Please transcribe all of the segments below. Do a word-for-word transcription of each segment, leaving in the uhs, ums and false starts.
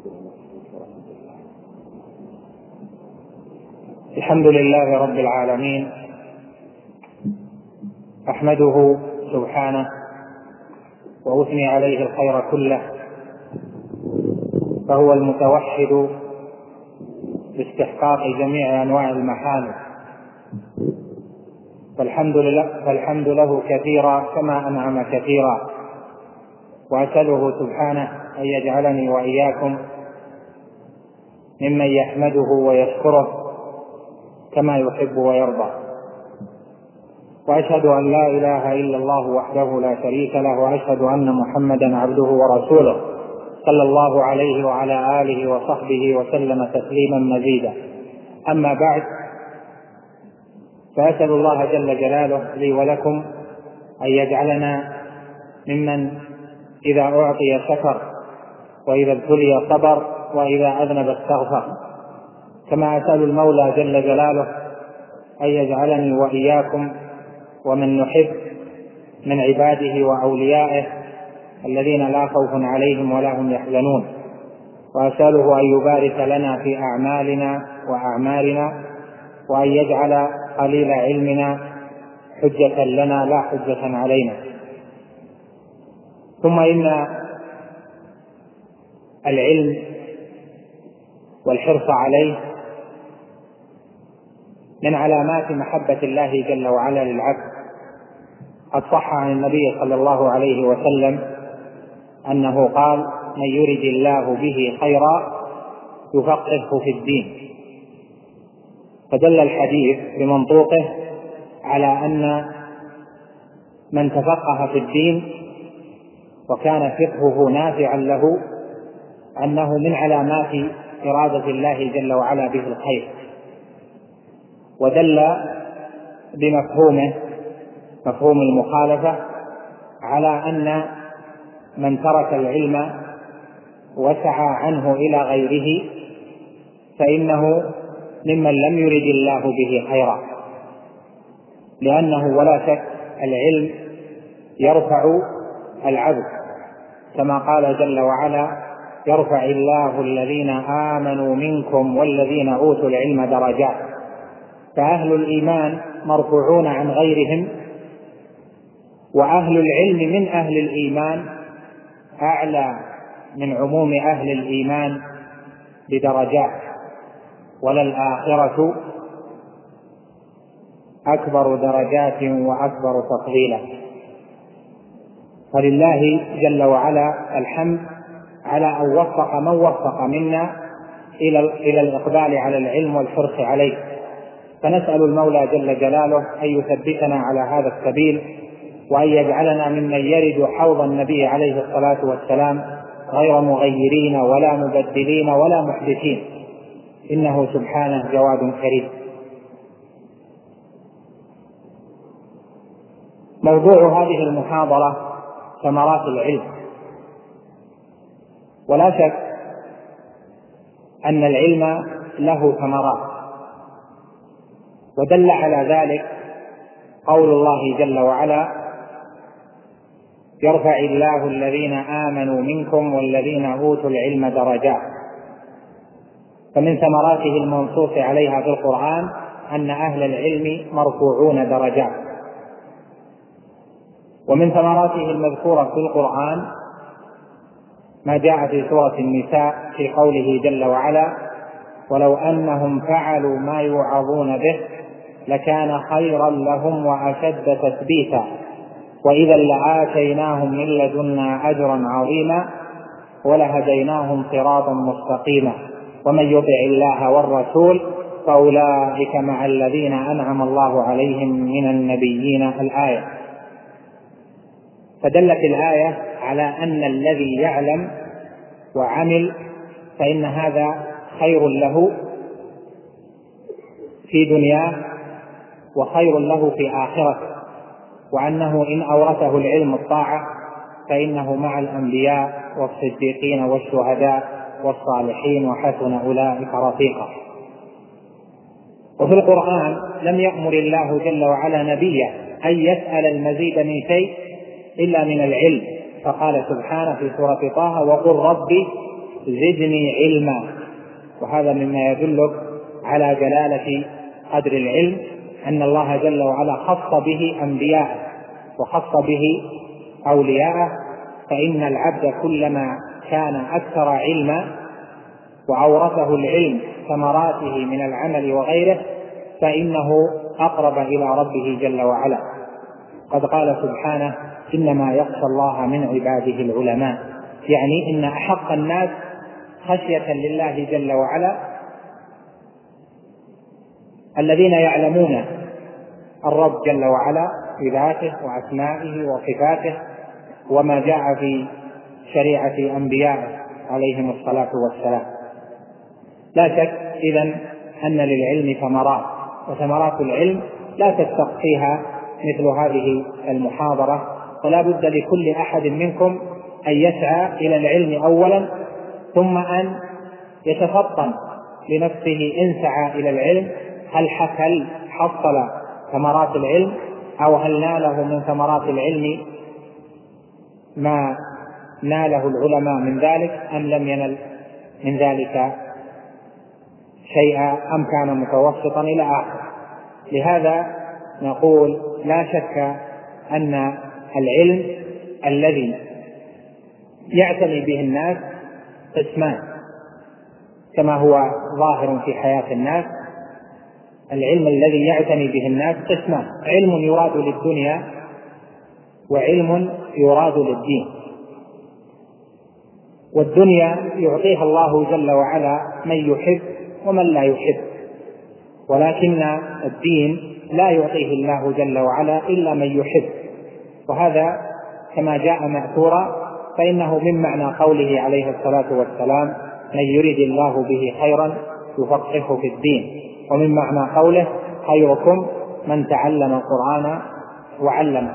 الحمد لله رب العالمين، أحمده سبحانه وأثني عليه الخير كله، فهو المتوحد باستحقاق جميع أنواع المحامد، فالحمد لله, فالحمد له كثيرا كما أنعم كثيرا، وأسأله سبحانه أن يجعلني وإياكم ممن يحمده ويشكره كما يحب ويرضى. وأشهد أن لا إله إلا الله وحده لا شريك له، وأشهد أن محمدا عبده ورسوله صلى الله عليه وعلى آله وصحبه وسلم تسليما مزيدا. أما بعد، فأسأل الله جل جلاله لي ولكم أن يجعلنا ممن إذا أعطي شكر، وإذا ابتلي صبر، وإذا أذنب استغفر. كما أسأل المولى جل جلاله أن يجعلني وإياكم ومن نحب من عباده وأوليائه الذين لا خوف عليهم ولا هم يحزنون. وأسأله أن يبارك لنا في أعمالنا وأعمالنا، وأن يجعل قليل علمنا حجة لنا لا حجة علينا. ثم إن العلم والحرص عليه من علامات محبة الله جل وعلا للعبد. قد صح عن النبي صلى الله عليه وسلم أنه قال: من يرد الله به خيرا يفقهه في الدين. فدل الحديث بمنطوقه على أن من تفقه في الدين وكان فقهه نافعا له أنه من علامات إرادة الله جل وعلا به الخير. ودل بمفهومه مفهوم المخالفة على أن من ترك العلم وسعى عنه إلى غيره فإنه ممن لم يرد الله به خيرا، لأنه ولا شك العلم يرفع العبد، كما قال جل وعلا: يرفع الله الذين آمنوا منكم والذين أوتوا العلم درجات. فأهل الإيمان مرفوعون عن غيرهم، وأهل العلم من أهل الإيمان أعلى من عموم أهل الإيمان بدرجات، وللآخرة أكبر درجات وأكبر تفضيلا. فلله جل وعلا الحمد على أن وفق من وفق منا إلى الإقبال على العلم والحرص عليه. فنسأل المولى جل جلاله أن يثبتنا على هذا السبيل، وأن يجعلنا ممن يرد حوض النبي عليه الصلاة والسلام غير مغيرين ولا مبدلين ولا محدثين، إنه سبحانه جواد كريم. موضوع هذه المحاضرة ثمرات العلم. ولا شك أن العلم له ثمرات، ودل على ذلك قول الله جل وعلا: يرفع الله الذين آمنوا منكم والذين أوتوا العلم درجات. فمن ثمراته المنصوص عليها في القرآن أن أهل العلم مرفوعون درجات. ومن ثمراته المذكورة في القرآن ما جاء في سورة النساء في قوله جل وعلا: ولو أنهم فعلوا ما يوعظون به لكان خيرا لهم وأشد تثبيتا وإذا لآتيناهم من لدنا أجرا عظيما ولهديناهم صراطا مستقيما ومن يطع الله والرسول فأولئك مع الذين أنعم الله عليهم من النبيين. الآية. فدلت الآية على أن الذي يعلم وعمل فإن هذا خير له في دنياه وخير له في آخرته، وأنه إن أورثه العلم الطاعة فإنه مع الأنبياء والصديقين والشهداء والصالحين وحسن أولئك رفيقا. وفي القرآن لم يأمر الله جل وعلا نبيه أن يسأل المزيد من شيء إلا من العلم، فقال سبحانه في سورة طه: وقل ربي زدني علما. وهذا مما يدلك على جلالة قدر العلم، أن الله جل وعلا خص به أنبياءه وخص به أولياءه. فإن العبد كلما كان أكثر علما وأورثه العلم ثمراته من العمل وغيره فإنه أقرب إلى ربه جل وعلا. قد قال سبحانه: إنما يخشى الله من عباده العلماء، يعني إن أحق الناس خشية لله جل وعلا الذين يعلمون الرب جل وعلا بذاته وأسمائه وصفاته وما جاء في شريعة أنبيائه عليهم الصلاة والسلام. لا شك إذن أن للعلم ثمرات، وثمرات العلم لا تستقصيها مثل هذه المحاضرة، ولا بد لكل أحد منكم أن يسعى إلى العلم أولا، ثم أن يتفطن لنفسه إن سعى إلى العلم هل هل حصل ثمرات العلم، أو هل ناله من ثمرات العلم ما ناله العلماء من ذلك أم لم ينل من ذلك شيئا أم كان متوسطا إلى آخر. لهذا نقول لا شك أن العلم الذي يعتني به الناس قسمان كما هو ظاهر في حياة الناس. العلم الذي يعتني به الناس قسمان: علم يراد للدنيا وعلم يراد للدين. والدنيا يعطيها الله جل وعلا من يحب ومن لا يحب، ولكن الدين لا يعطيه الله جل وعلا إلا من يحب. وهذا كما جاء مأثورا، فإنه من معنى قوله عليه الصلاة والسلام: من يريد الله به خيرا يفقهه في الدين. ومن معنى قوله: خيركم من تعلم القرآن وعلمه.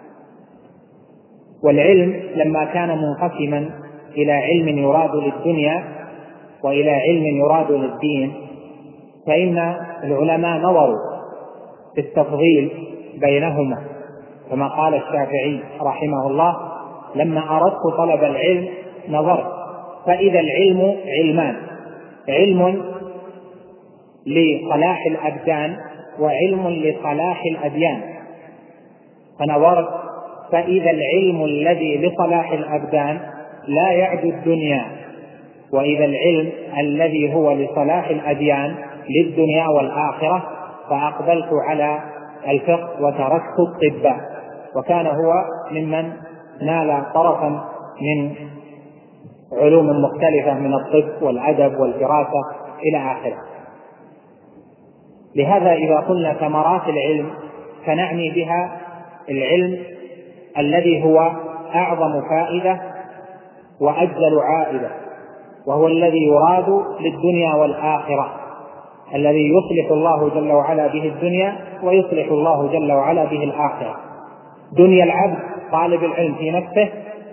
والعلم لما كان منقسما إلى علم يراد للدنيا وإلى علم يراد للدين، فإن العلماء نظروا في التفضيل بينهما، كما قال الشافعي رحمه الله: لما أردت طلب العلم نظرت فإذا العلم علمان: علم لصلاح الأبدان وعلم لصلاح الأديان. فنظرت فإذا العلم الذي لصلاح الأبدان لا يعدو الدنيا، وإذا العلم الذي هو لصلاح الأديان للدنيا والآخرة، فأقبلت على الفقه وتركت الطب. وكان هو ممن نال طرفا من علوم مختلفة من الطب والأدب والفراسة إلى آخره. لهذا إذا قلنا ثمرات العلم فنعني بها العلم الذي هو أعظم فائدة وأجزل عائدة، وهو الذي يراد للدنيا والآخرة، الذي يصلح الله جل وعلا به الدنيا ويصلح الله جل وعلا به الآخرة. دنيا العبد طالب العلم في نفسه،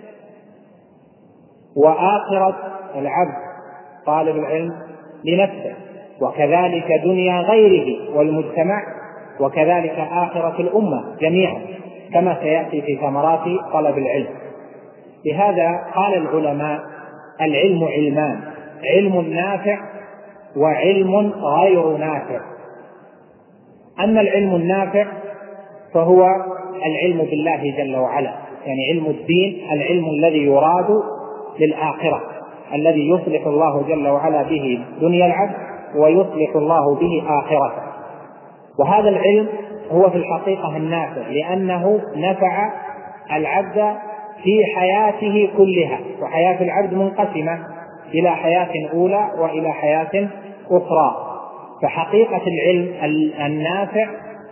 وآخرة العبد طالب العلم لنفسه، وكذلك دنيا غيره والمجتمع، وكذلك آخرة الأمة جميعا، كما سيأتي في ثمرات طلب العلم. لهذا قال العلماء: العلم علمان: علم نافع وعلم غير نافع. أما العلم النافع فهو العلم بالله جل وعلا، يعني علم الدين، العلم الذي يراد للآخرة، الذي يصلح الله جل وعلا به دنيا العبد ويصلح الله به آخرته. وهذا العلم هو في الحقيقة النافع، لأنه نفع العبد في حياته كلها. وحياة العبد منقسمة إلى حياة أولى وإلى حياة أخرى. فحقيقة العلم النافع،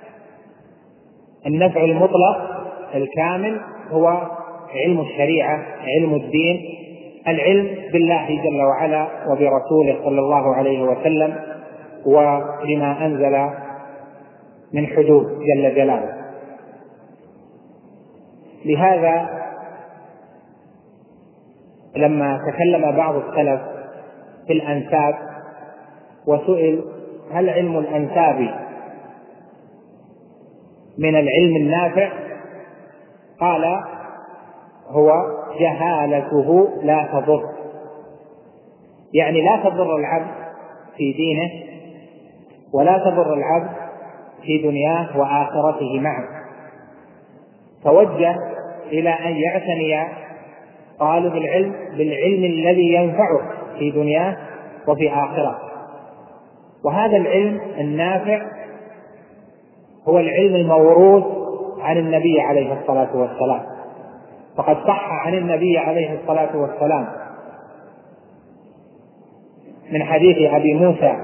النفع المطلق الكامل، هو علم الشريعة، علم الدين، العلم بالله جل وعلا وبرسوله صلى الله عليه وسلم وبما أنزل من حدود جل جلاله. لهذا لما تكلم بعض السلف في الأنساب وسئل: هل علم الأنساب من العلم النافع؟ قال: هو جهالته لا تضر. يعني لا تضر العبد في دينه ولا تضر العبد في دنياه وآخرته معا. توجه إلى أن يعتني طالب العلم بالعلم الذي ينفعه في دنياه وفي آخرته، وهذا العلم النافع هو العلم الموروث عن النبي عليه الصلاة والسلام. فقد صح عن النبي عليه الصلاة والسلام من حديث أبي موسى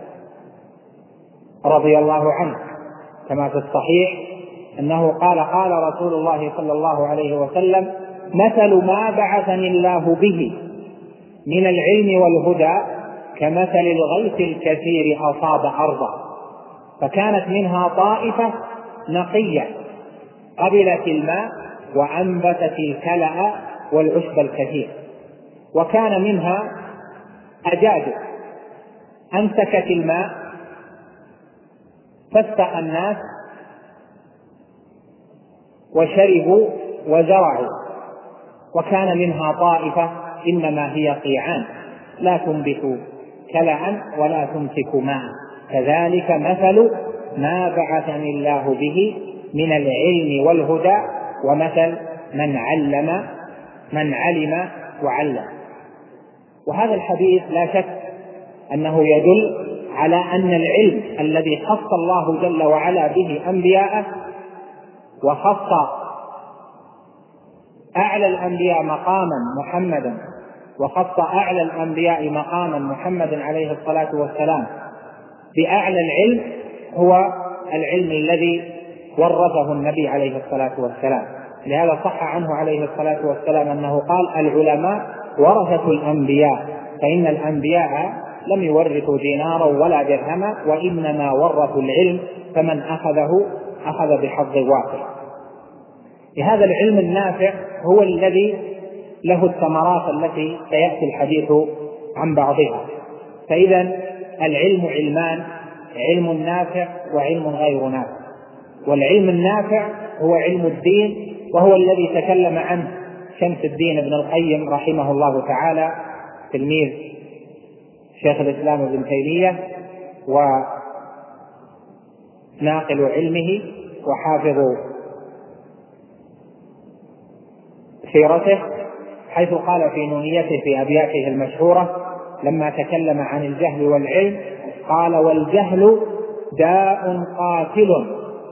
رضي الله عنه كما في الصحيح أنه قال قال رسول الله صلى الله عليه وسلم: مثل ما بعثني الله به من العلم والهدى كمثل الغيث الكثير أصاب أرضا فكانت منها طائفة نقية قبلت الماء وأنبتت الكلأ والعشب الكثير، وكان منها أجادب أمسكت الماء فاستقى الناس وشربوا وزرعوا، وكان منها طائفة إنما هي قيعان لا تنبت كلأ ولا تمسك ماء. كذلك مثل ما بعثني الله به من العلم والهدى ومثل من علم من علم وعلم. وهذا الحديث لا شك أنه يدل على أن العلم الذي خص الله جل وعلا به أنبياءه وخص أعلى الأنبياء مقاما محمدا وخص أعلى الأنبياء مقاما محمد عليه الصلاة والسلام بأعلى العلم هو العلم الذي ورثه النبي عليه الصلاة والسلام. لهذا صح عنه عليه الصلاة والسلام أنه قال: العلماء ورثة الأنبياء، فإن الأنبياء لم يورثوا دينارا ولا درهما وإنما ورثوا العلم، فمن أخذه أخذ بحظ وافر. لهذا العلم النافع هو الذي له الثمرات التي سيأتي الحديث عن بعضها. فإذا العلم علمان: علم نافع وعلم غير نافع. والعلم النافع هو علم الدين، وهو الذي تكلم عنه شمس الدين ابن القيم رحمه الله تعالى تلميذ شيخ الإسلام ابن تيمية وناقل علمه وحافظ سيرته، حيث قال في نونيته في أبياته المشهورة لما تكلم عن الجهل والعلم قال: والجهل داء قاتل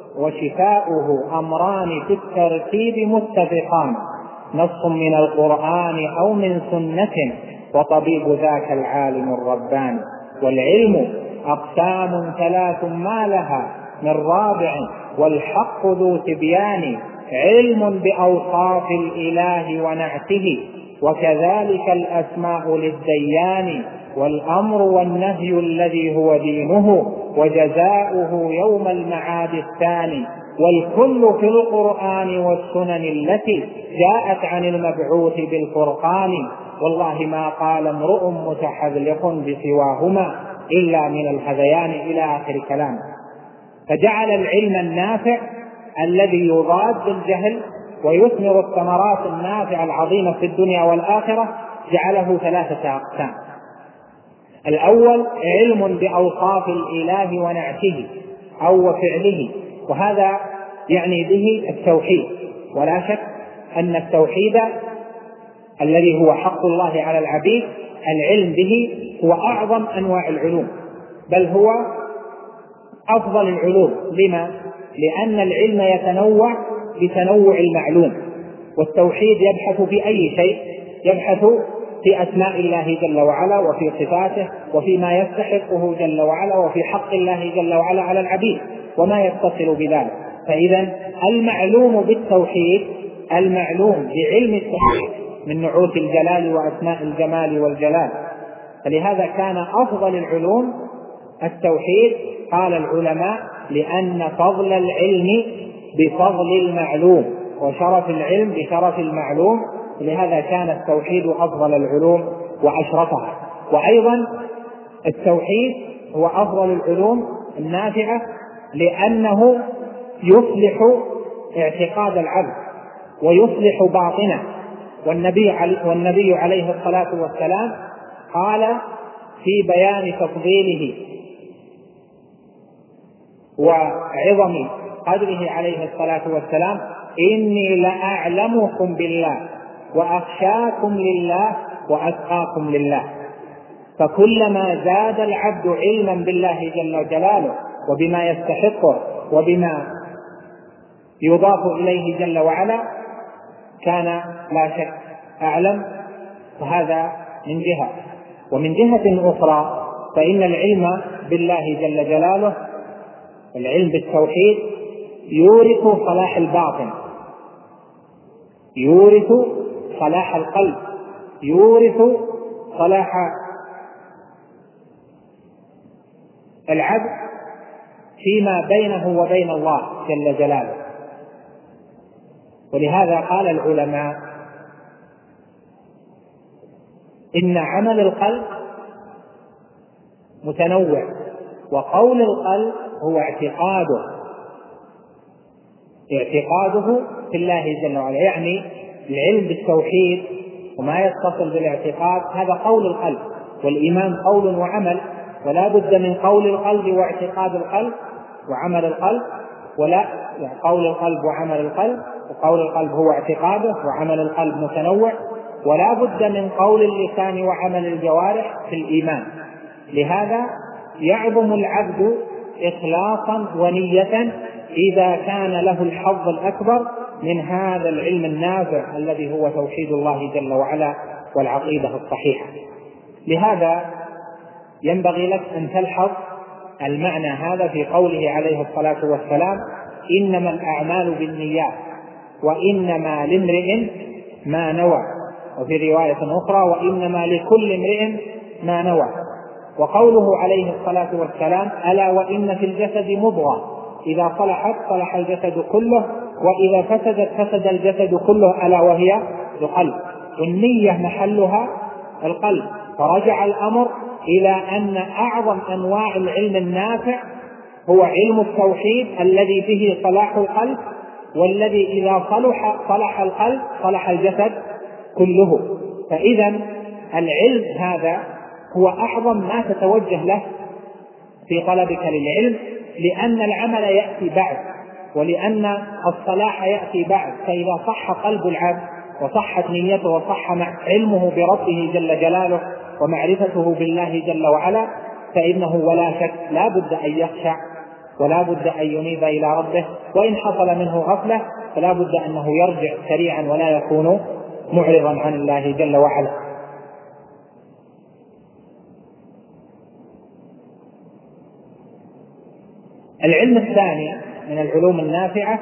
وشفاؤه أمران في الترتيب متفقان، نص من القرآن أو من سنة وطبيب ذاك العالم الرباني. والعلم أقسام ثلاث ما لها من رابع والحق ذو تبيان، علم بأوصاف الإله ونعته وكذلك الأسماء للديان، والأمر والنهي الذي هو دينه وجزاؤه يوم المعاد الثاني، والكل في القرآن والسنن التي جاءت عن المبعوث بالفرقان، والله ما قال امرؤ متحذلق بسواهما إلا من الهذيان إلى آخر كلام. فجعل العلم النافع الذي يضاد الجهل ويثمر الثمرات النافعة العظيمة في الدنيا والآخرة جعله ثلاثة أقسام. الأول علم بأوصاف الإله ونعته أو فعله، وهذا يعني به التوحيد. ولا شك أن التوحيد الذي هو حق الله على العبيد العلم به هو أعظم أنواع العلوم، بل هو أفضل العلوم. لما؟ لأن العلم يتنوع بتنوع المعلوم، والتوحيد يبحث في أي شيء، يبحث في أسماء الله جل وعلا وفي صفاته وفيما يستحقه جل وعلا وفي حق الله جل وعلا على العبيد وما يتصل بذلك. فإذا المعلوم بالتوحيد المعلوم بعلم التوحيد من نعوت الجلال وأسماء الجمال والجلال، فلهذا كان أفضل العلوم التوحيد. قال العلماء: لأن فضل العلم بفضل المعلوم وشرف العلم بشرف المعلوم، لهذا كان التوحيد أفضل العلوم وأشرفها. وأيضا التوحيد هو أفضل العلوم النافعة لأنه يصلح اعتقاد العبد ويصلح باطنه. والنبي والنبي عليه الصلاة والسلام قال في بيان تفضيله وعظم قدره عليه الصلاة والسلام: إني لأعلمكم بالله وأخشاكم لله وأتقاكم لله. فكلما زاد العبد علما بالله جل جلاله وبما يستحقه وبما يضاف إليه جل وعلا كان لا شك أعلم. فهذا من جهة. ومن جهة أخرى فإن العلم بالله جل جلاله، العلم بالتوحيد، يورث صلاح الباطن، يورث صلاح القلب، يورث صلاح العبد فيما بينه وبين الله جل جلاله. ولهذا قال العلماء إن عمل القلب متنوع، وقول القلب هو اعتقاده اعتقاده في الله جل وعلا. يعني العلم بالتوحيد وما يتصل بالاعتقاد هذا قول القلب، والإيمان قول وعمل، ولا بد من قول القلب واعتقاد القلب وعمل القلب، ولا يعني قول القلب وعمل القلب، وقول القلب هو اعتقاده، وعمل القلب متنوع، ولا بد من قول اللسان وعمل الجوارح في الإيمان. لهذا يعظم العبد إخلاصا ونية إذا كان له الحظ الأكبر من هذا العلم النافع الذي هو توحيد الله جل وعلا والعقيدة الصحيحة. لهذا ينبغي لك أن تلحظ المعنى هذا في قوله عليه الصلاة والسلام: إنما الأعمال بالنيات وإنما لامرئ ما نوى، وفي رواية أخرى: وإنما لكل امرئ ما نوى. وقوله عليه الصلاة والسلام: ألا وإن في الجسد مضغة إذا صلحت صلح الجسد كله وإذا فسدت فسد الجسد كله ألا وهي القلب. والنية محلها القلب. فرجع الأمر إلى أن أعظم أنواع العلم النافع هو علم التوحيد الذي به صلاح القلب، والذي إذا صلح صلح القلب صلح الجسد كله. فإذا العلم هذا هو أعظم ما تتوجه له في طلبك للعلم، لأن العمل يأتي بعد، ولأن الصلاح يأتي بعد. فإذا صح قلب العبد وصحت نيته وصح علمه بربه جل جلاله ومعرفته بالله جل وعلا، فإنه ولا شك لا بد أن يخشع ولا بد أن ينيب إلى ربه، وإن حصل منه غفلة فلا بد أنه يرجع سريعا ولا يكون معرضا عن الله جل وعلا. العلم الثاني من العلوم النافعة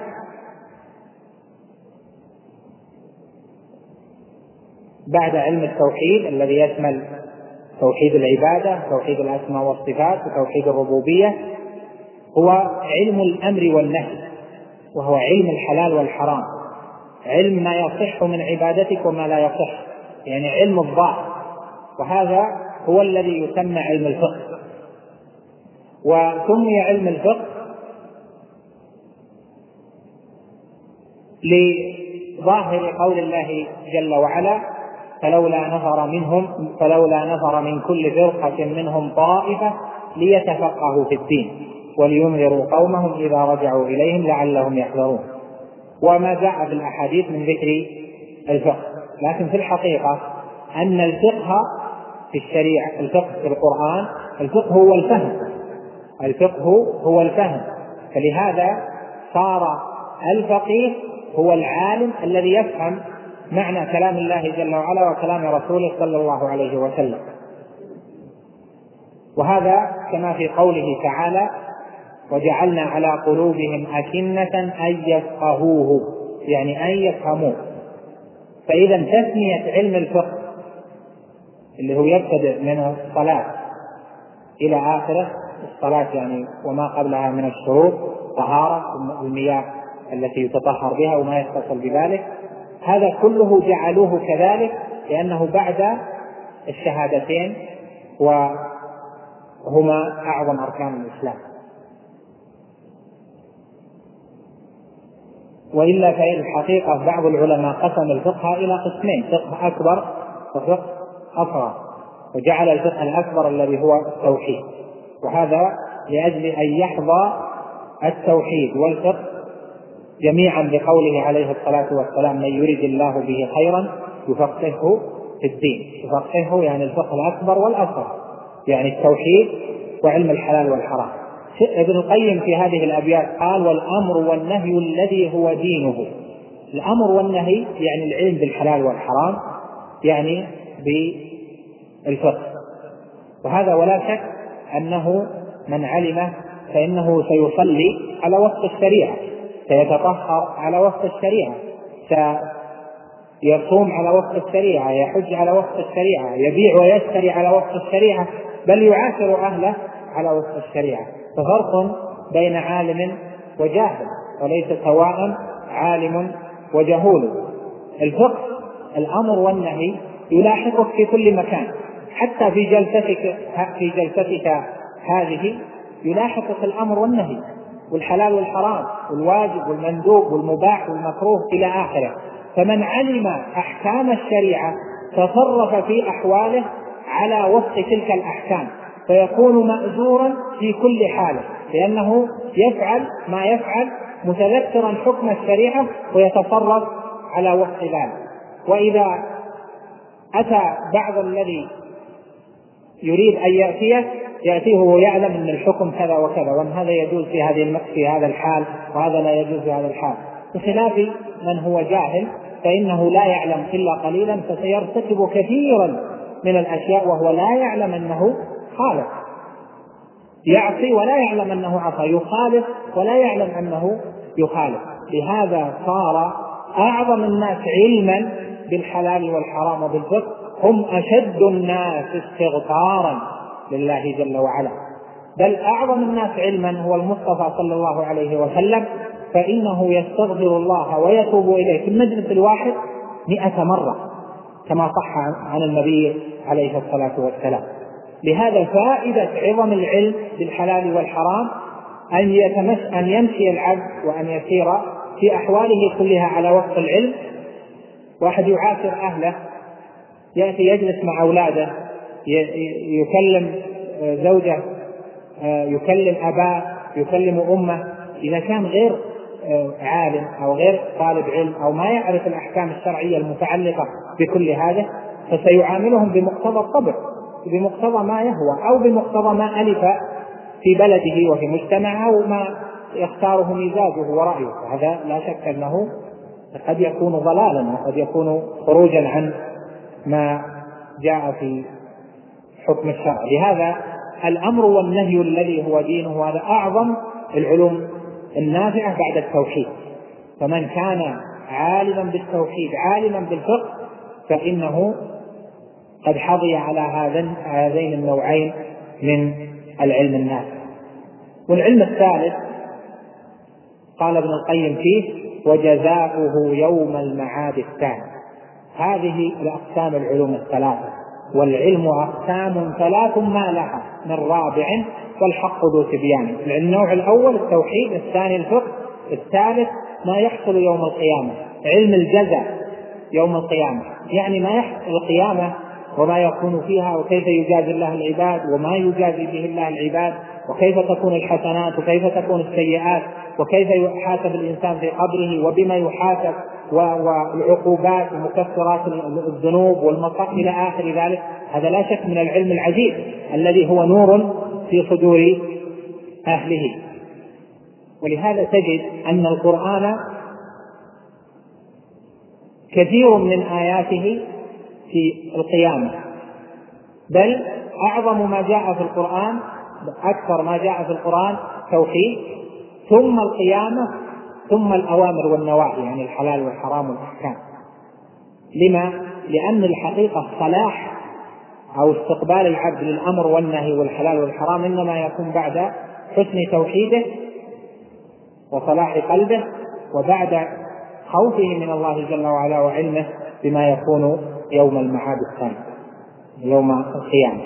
بعد علم التوحيد الذي يشمل توحيد العبادة، توحيد الأسماء والصفات، وتوحيد الربوبية، هو علم الأمر والنهي، وهو علم الحلال والحرام، علم ما يصح من عبادتك وما لا يصح، يعني علم الظاهر. وهذا هو الذي يسمى علم الفقه. وسمي علم الفقه لظاهر قول الله جل وعلا: فلولا نفر منهم فلولا نفر من كل فرقة منهم طائفة ليتفقهوا في الدين ولينذروا قومهم إذا رجعوا إليهم لعلهم يحذرون. وما جاء في الأحاديث من ذكر الفقه. لكن في الحقيقة أن الفقه في الشريعة، الفقه في القرآن، الفقه هو الفهم، الفقه هو الفهم. فلهذا صار الفقيه هو العالم الذي يفهم معنى كلام الله جل وعلا وكلام رسوله صلى الله عليه وسلم. وهذا كما في قوله تعالى: وجعلنا على قلوبهم أكنة أن يفقهوه، يعني أن يفهموه. فإذا تسمية علم الفقه اللي هو يبتدئ من الصلاة إلى آخره، الصلاة يعني وما قبلها من الشروط، طهارة المياه التي يتطهر بها وما يتصل بذلك، هذا كله جعلوه كذلك لأنه بعد الشهادتين وهما أعظم أركان الإسلام. وإلا فإن الحقيقة بعض العلماء قسم الفقه إلى قسمين: فقه أكبر وفقه أصغر. وجعل الفقه الأكبر الذي هو التوحيد، وهذا لأجل أن يحظى التوحيد والفقه جميعا بقوله عليه الصلاة والسلام: من يريد الله به خيرا يفقهه في الدين. يفقهه يعني الفقه الأكبر والأصغر، يعني التوحيد وعلم الحلال والحرام. ابن القيم في هذه الأبيات قال: والأمر والنهي الذي هو دينه. الأمر والنهي يعني العلم بالحلال والحرام، يعني بالفقه. وهذا ولا شك أنه من علمه فإنه سيصلي على وفق الشريعة، سيتطهر على وفق الشريعة، سيصوم على وفق الشريعة، يحج على وفق الشريعة، يبيع ويشتري على وفق الشريعة، بل يعاشر أهله على وفق الشريعة. ففرق بين عالم وجاهل، وليس سواء عالم وجهول. الفقه الأمر والنهي يلاحقك في كل مكان، حتى في جلستك في جلستك هذه يلاحقك الأمر والنهي والحلال والحرام والواجب والمندوب والمباح والمكروه إلى آخره. فمن علم أحكام الشريعة تصرف في أحواله على وفق تلك الأحكام، فيكون مأجورا في كل حاله، لأنه يفعل ما يفعل متذكرا حكم الشريعة ويتصرف على وفق ذلك. وإذا أتى بعض الذي يريد أن يأتيه يأتيه ويعلم أن الحكم كذا وكذا، وأن هذا يجوز في هذه في هذا الحال وهذا لا يجوز في هذا الحال، بخلاف من هو جاهل فإنه لا يعلم إلا قليلا، فسيرتكب كثيرا من الأشياء وهو لا يعلم أنه خالف، يعصي ولا يعلم أنه عصى، يخالف ولا يعلم أنه يخالف. لهذا صار أعظم الناس علما بالحلال والحرام وبالفقه هم أشد الناس استغفارا لله جل وعلا، بل أعظم الناس علما هو المصطفى صلى الله عليه وسلم، فإنه يستغفر الله ويتوب إليه في المجلس الواحد مئة مرة كما صح عن النبي عليه الصلاة والسلام. لهذا فائدة عظم العلم بالحلال والحرام أن يتمس أن يمشي العبد وأن يسير في أحواله كلها على وفق العلم. واحد يعاشر أهله، يأتي يجلس مع أولاده، يكلم زوجه، يكلم أباه، يكلم أمه، إذا كان غير عالم أو غير طالب علم أو ما يعرف الأحكام الشرعية المتعلقة بكل هذا، فسيعاملهم بمقتضى الطبع، بمقتضى ما يهوى، أو بمقتضى ما ألف في بلده وفي مجتمعه وما يختاره مزاجه ورأيه. هذا لا شك أنه قد يكون ضلالا وقد يكون خروجا عن ما جاء في حكم الشرع. لهذا الأمر والنهي الذي هو دينه هذا أعظم العلوم النافعة بعد التوحيد. فمن كان عالما بالتوحيد عالما بالفقه فإنه قد حظي على هذين النوعين من العلم النافع. والعلم الثالث قال ابن القيم فيه: وجزاؤه يوم المعاد الثاني. هذه الأقسام العلوم الثلاثة، والعلم أقسام ثلاث ما لها من رابع والحق ذو تبيان. النوع الأول التوحيد، الثاني الفقه، الثالث ما يحصل يوم القيامة، علم الجزاء يوم القيامة، يعني ما يحصل القيامة وما يكون فيها وكيف يجازي الله العباد وما يجازي به الله العباد، وكيف تكون الحسنات وكيف تكون السيئات، وكيف يحاسب الإنسان في قبره وبما يحاسب، والعقوبات ومكفرات الذنوب والمصائب إلى آخر ذلك. هذا لا شك من العلم العجيب الذي هو نور في صدور أهله. ولهذا تجد أن القرآن كثير من آياته في القيامة، بل أعظم ما جاء في القرآن، أكثر ما جاء في القرآن توحيد، ثم القيامة، ثم الأوامر والنواهي، يعني الحلال والحرام والأحكام. لما؟ لأن الحقيقة صلاح أو استقبال العبد للأمر والنهي والحلال والحرام إنما يكون بعد حسن توحيده وصلاح قلبه، وبعد خوفه من الله جل وعلا وعلمه بما يكون يوم المعاد الثاني، يوم القيامة.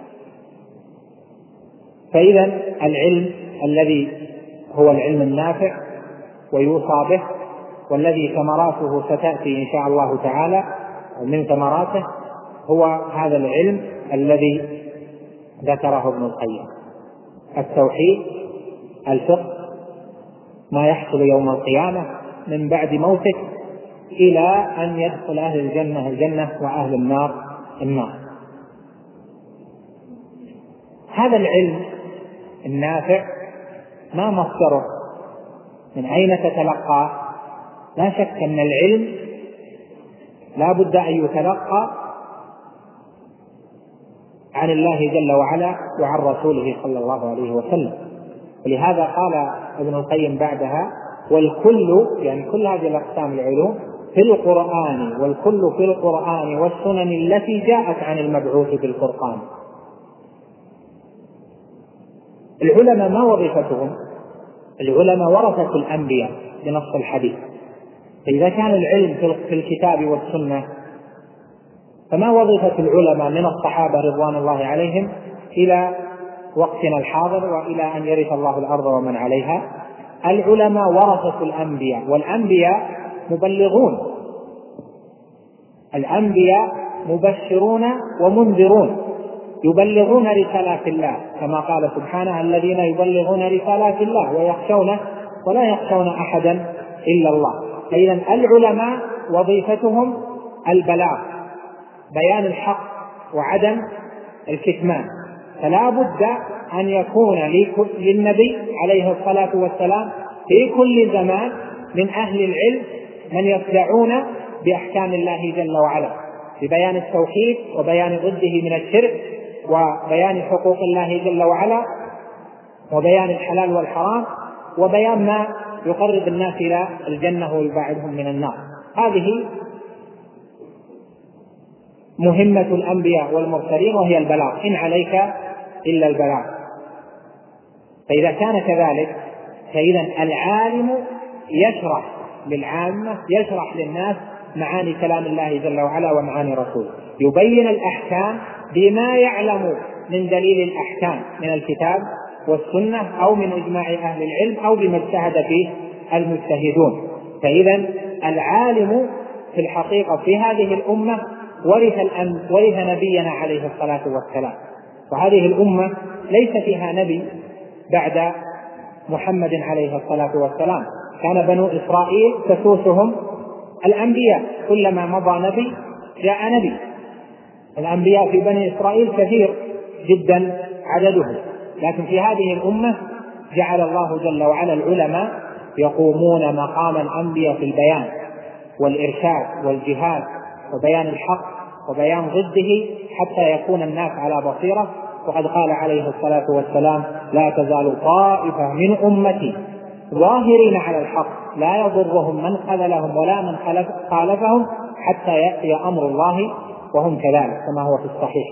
فإذا العلم الذي هو العلم النافع ويوصى به، والذي ثمراته ستأتي إن شاء الله تعالى، من ثمراته هو هذا العلم الذي ذكره ابن القيم: التوحيد، الفقه، ما يحصل يوم القيامة من بعد موتك، إلى أن يدخل أهل الجنة الجنة وأهل النار النار. هذا العلم النافع ما مصدره؟ من أين تتلقى؟ لا شك أن العلم لا بد أن يتلقى عن الله جل وعلا وعن رسوله صلى الله عليه وسلم. ولهذا قال ابن القيم بعدها: والكل، يعني كل هذه الأقسام العلوم في القرآن، والكل في القرآن والسنن التي جاءت عن المبعوث بالفرقان. العلماء ما وظيفتهم؟ العلماء ورثة الأنبياء بنص الحديث. فإذا كان العلم في الكتاب والسنة، فما وظيفة العلماء من الصحابة رضوان الله عليهم إلى وقتنا الحاضر وإلى أن يرث الله الأرض ومن عليها؟ العلماء ورثة الأنبياء، والأنبياء مبلغون، الأنبياء مبشرون ومنذرون، يبلغون رسالات الله، كما قال سبحانه: الذين يبلغون رسالات الله ويخشونه ولا يخشون أحدا إلا الله. إذن العلماء وظيفتهم البلاغ، بيان الحق وعدم الكتمان. فلا بد أن يكون للنبي عليه الصلاة والسلام في كل زمان من أهل العلم من يصدعون بأحكام الله جل وعلا، ببيان التوحيد وبيان ضده من الشرك، وبيان حقوق الله جل وعلا، وبيان الحلال والحرام، وبيان ما يقرب الناس إلى الجنة ويبعدهم من النار. هذه مهمة الأنبياء والمرسلين، وهي البلاغ، إن عليك إلا البلاغ. فإذا كان كذلك، فإذا العالم يشرح للعامة، يشرح للناس معاني كلام الله جل وعلا ومعاني رسوله، يبين الأحكام بما يعلم من دليل الأحكام من الكتاب والسنة، أو من إجماع أهل العلم، أو بما اجتهد فيه المجتهدون. فإذا العالم في الحقيقة في هذه الأمة ورث الأم ورث نبينا عليه الصلاة والسلام. وهذه الأمة ليس فيها نبي بعد محمد عليه الصلاة والسلام. كان بنو إسرائيل تسوسهم الأنبياء، كلما مضى نبي جاء نبي. الأنبياء في بني إسرائيل كثير جدا عددهم، لكن في هذه الأمة جعل الله جل وعلا العلماء يقومون مقام الأنبياء في البيان والإرشاد والجهاد وبيان الحق وبيان ضده، حتى يكون الناس على بصيرة. وقد قال عليه الصلاة والسلام: لا تزال طائفة من أمتي ظاهرين على الحق لا يضرهم من خذلهم ولا من خالفهم حتى يأتي أمر الله وهم كذلك، كما هو في الصحيح.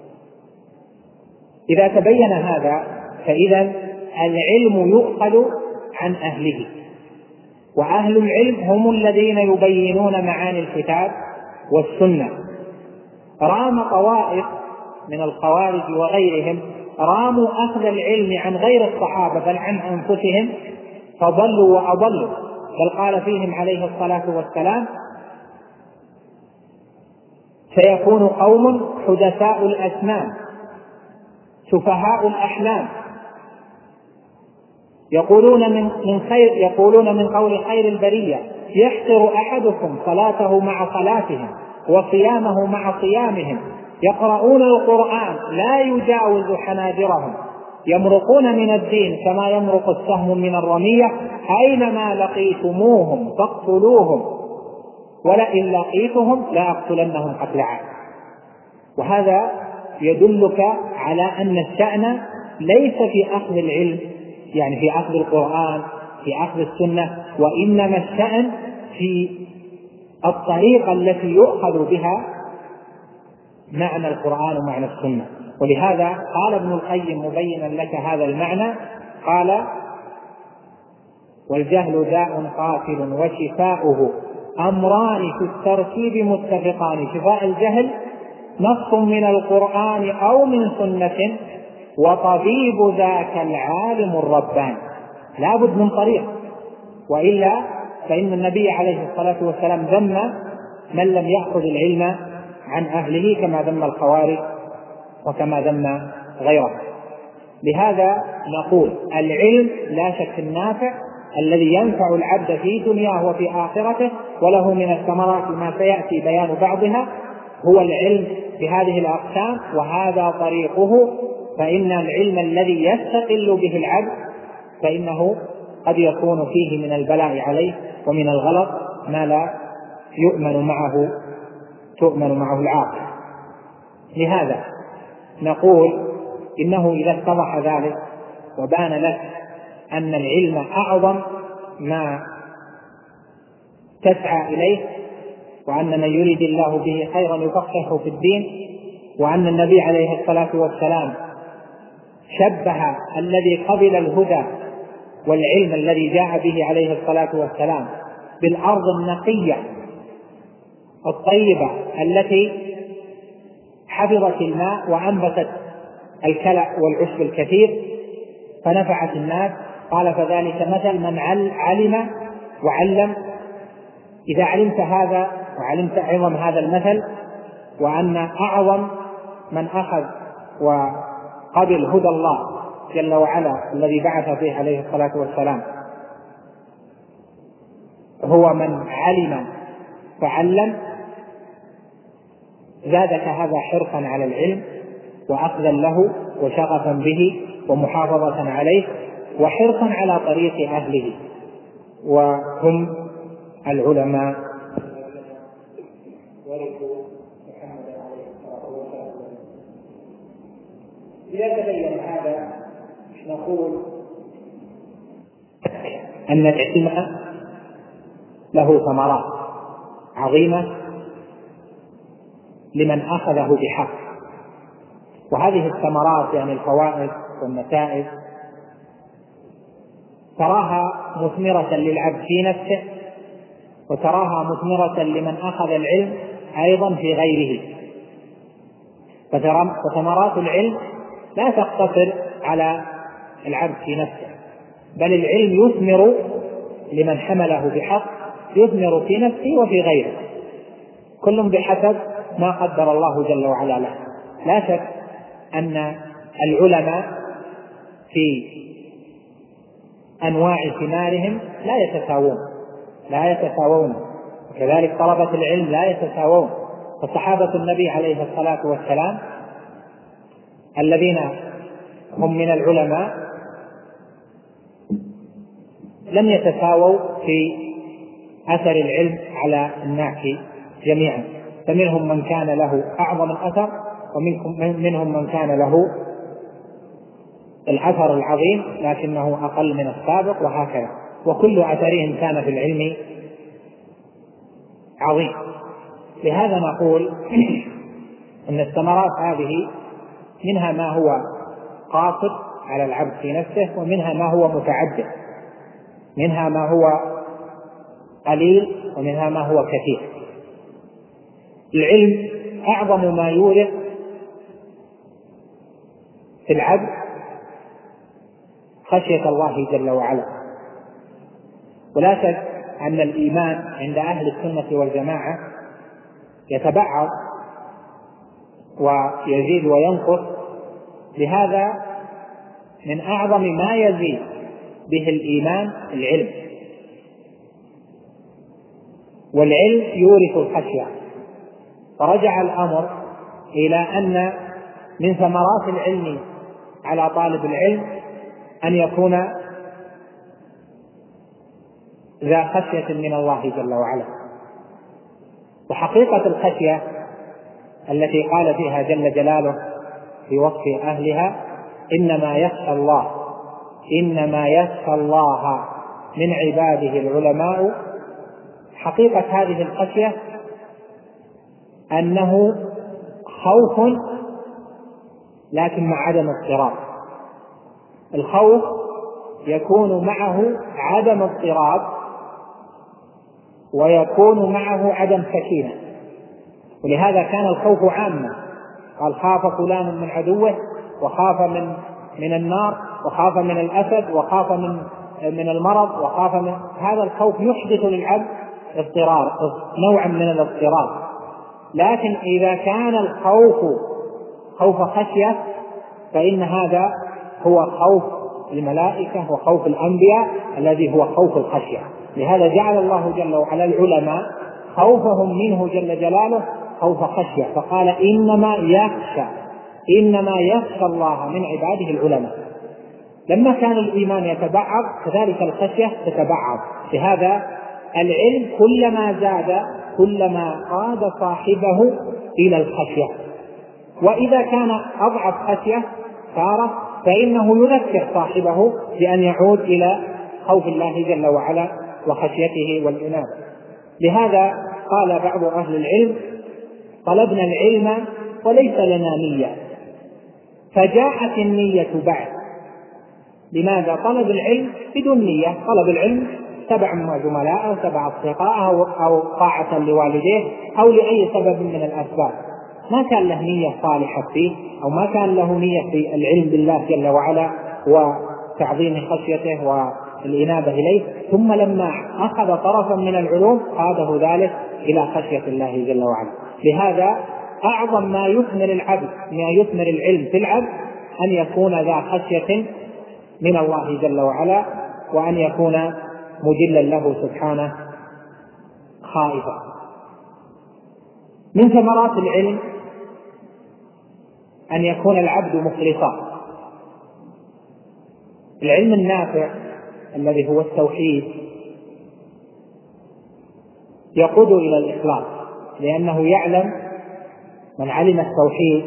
إذا تبين هذا، فإذا العلم يؤخذ عن أهله، وأهل العلم هم الذين يبينون معاني الكتاب والسنة. رام طوائف من الخوارج وغيرهم راموا أخذ العلم عن غير الصحابة بل عن أنفسهم، فضلوا وأضلوا. بل قال فيهم عليه الصلاة والسلام: سيكون قوم حدثاء الأسنان سفهاء الأحلام يقولون من من خير يقولون من قول خير البرية: يحقر أحدكم صلاته مع صلاتهم وصيامه مع صيامهم، يقرؤون القرآن لا يجاوز حناجرهم، يمرقون من الدين كما يمرق السهم من الرمية، أينما لقيتموهم فاقتلوهم ولئن لقيتهم لأقتلنهم قتل عاد. وهذا يدلك على أن الشأن ليس في أخذ العلم، يعني في أخذ القرآن، في أخذ السنة، وإنما الشأن في الطريقة التي يؤخذ بها معنى القرآن ومعنى السنة. ولهذا قال ابن القيم مبينا لك هذا المعنى، قال: والجهل داء قاتل وشفاؤه أمران في التركيب متفقان. شفاء الجهل نص من القرآن أو من سنة، وطبيب ذاك العالم الرباني. لا بد من طريق، وإلا فإن النبي عليه الصلاة والسلام ذم من لم يأخذ العلم عن أهله، كما ذم الخوارج وكما ذم غيره. لهذا نقول العلم لا شك النافع الذي ينفع العبد في دنياه وفي آخرته، وله من الثمرات ما سيأتي بيان بعضها، هو العلم بهذه الأقسام، وهذا طريقه. فإن العلم الذي يستقل به العبد فإنه قد يكون فيه من البلاء عليه ومن الغلط ما لا يؤمن معه تؤمن معه العاقل. لهذا نقول إنه إذا اتضح ذلك وبان لك أن العلم أعظم ما تسعى إليه، وأن من يريد الله به خيرا يفقهه في الدين، وأن النبي عليه الصلاة والسلام شبه الذي قبل الهدى والعلم الذي جاء به عليه الصلاة والسلام بالأرض النقية الطيبة التي حفظت الماء وأنبتت الكلأ والعشب الكثير فنفعت الناس. قال فذلك مثل من علم وعلم. إذا علمت هذا وعلمت عظم هذا المثل، وأن أعظم من أخذ وقبل هدى الله جل وعلا الذي بعث فيه عليه الصلاة والسلام هو من علم فعلم، زادك هذا حرصا على العلم وأخذا له وشغفا به ومحافظة عليه وحرصا على طريق أهله، وهم العلماء ورثوا محمد عليه الصلاة والسلام. إذا تبين هذا نقول أن العلم له ثمرات عظيمة لمن أخذه بحق، وهذه الثمرات يعني الفوائد والنتائج تراها مثمرة للعبد في نفسه، وتراها مثمرة لمن أخذ العلم أيضا في غيره. فثمرات العلم لا تقتصر على العبد في نفسه، بل العلم يثمر لمن حمله بحق، يثمر في نفسه وفي غيره، كل بحسب ما قدر الله جل وعلا له. لا شك أن العلماء في أنواع ثمارهم لا يتساوون لا يتساوون وكذلك طلبة العلم لا يتساوون. فصحابة النبي عليه الصلاة والسلام الذين هم من العلماء لم يتساووا في أثر العلم على الناس جميعا، فمنهم من كان له أعظم الأثر، ومنهم من كان له الأثر العظيم لكنه أقل من السابق، وهكذا، وكل أثرهم كان في العلم عظيم. لهذا نقول أن الثمرات هذه منها ما هو قاصر على العبد في نفسه، ومنها ما هو متعدد، منها ما هو قليل ومنها ما هو كثير. العلم أعظم ما يورث في العبد خشية الله جل وعلا. ولا شك أن الإيمان عند أهل السنة والجماعة يتبعض ويزيد وينقص، لهذا من أعظم ما يزيد به الإيمان العلم، والعلم يورث الخشية. فرجع الأمر إلى أن من ثمرات العلم على طالب العلم أن يكون ذا خشية من الله جل وعلا. وحقيقة الخشية التي قال فيها جل جلاله في وصف أهلها إنما يخشى الله إنما يخشى الله من عباده العلماء. حقيقة هذه الخشية أنه خوف لكن مع عدم اضطراب. الخوف يكون معه عدم اضطراب ويكون معه عدم سكينة، ولهذا كان الخوف عاما، قال خاف فلان من عدوه، وخاف من من النار، وخاف من الأسد، وخاف من من المرض، وخاف من هذا الخوف يحدث للعبد اضطرار، نوعا من الاضطراب. لكن إذا كان الخوف خوف خشية فإن هذا هو خوف الملائكة وخوف الأنبياء الذي هو خوف الخشية. لهذا جعل الله جل وعلا العلماء خوفهم منه جل جلاله خوف خشية، فقال إنما يخشى إنما يخشى الله من عباده العلماء. لما كان الإيمان يتبعض كذلك الخشية تتبعض. لهذا العلم كلما زاد كلما قاد صاحبه إلى الخشية، وإذا كان أضعف خشية صار فإنه يذكر صاحبه بأن يعود إلى خوف الله جل وعلا وخشيته والإنابة. لهذا قال بعض أهل العلم طلبنا العلم وليس لنا نية، فجاءت النية بعد. لماذا؟ طلب العلم بدون نية، طلب العلم تبع مع زملائه تبع أصدقائه أو طاعة لوالديه أو لأي سبب من الأسباب، ما كان له نية صالحة فيه أو ما كان له نية في العلم بالله جل وعلا وتعظيم خشيته والإنابة إليه، ثم لما أخذ طرفا من العلوم قاده ذلك إلى خشية الله جل وعلا. لهذا أعظم ما يثمر العبد ما يثمر العلم في العبد أن يكون ذا خشية من الله جل وعلا، وأن يكون مجلا له سبحانه خائفا. من ثمرات العلم أن يكون العبد مخلصا. العلم النافع الذي هو التوحيد يقود إلى الإخلاص، لأنه يعلم من علم التوحيد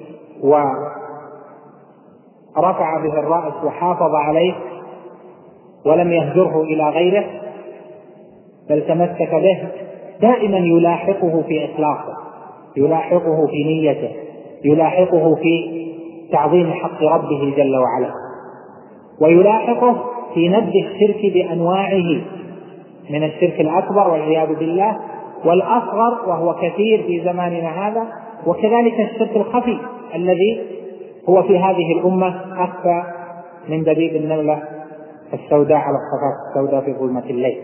ورفع به الرأس وحافظ عليه ولم يهجره إلى غيره بل تمسك به دائما يلاحقه في إخلاصه، يلاحقه في نيته، يلاحقه في تعظيم حق ربه جل وعلا، ويلاحقه في نبذ الشرك بأنواعه من الشرك الأكبر والعياذ بالله والأصغر وهو كثير في زماننا هذا، وكذلك الشرك الخفي الذي هو في هذه الأمة أخفى من دبيب النملة السوداء على الصفات السوداء في ظلمة الليل.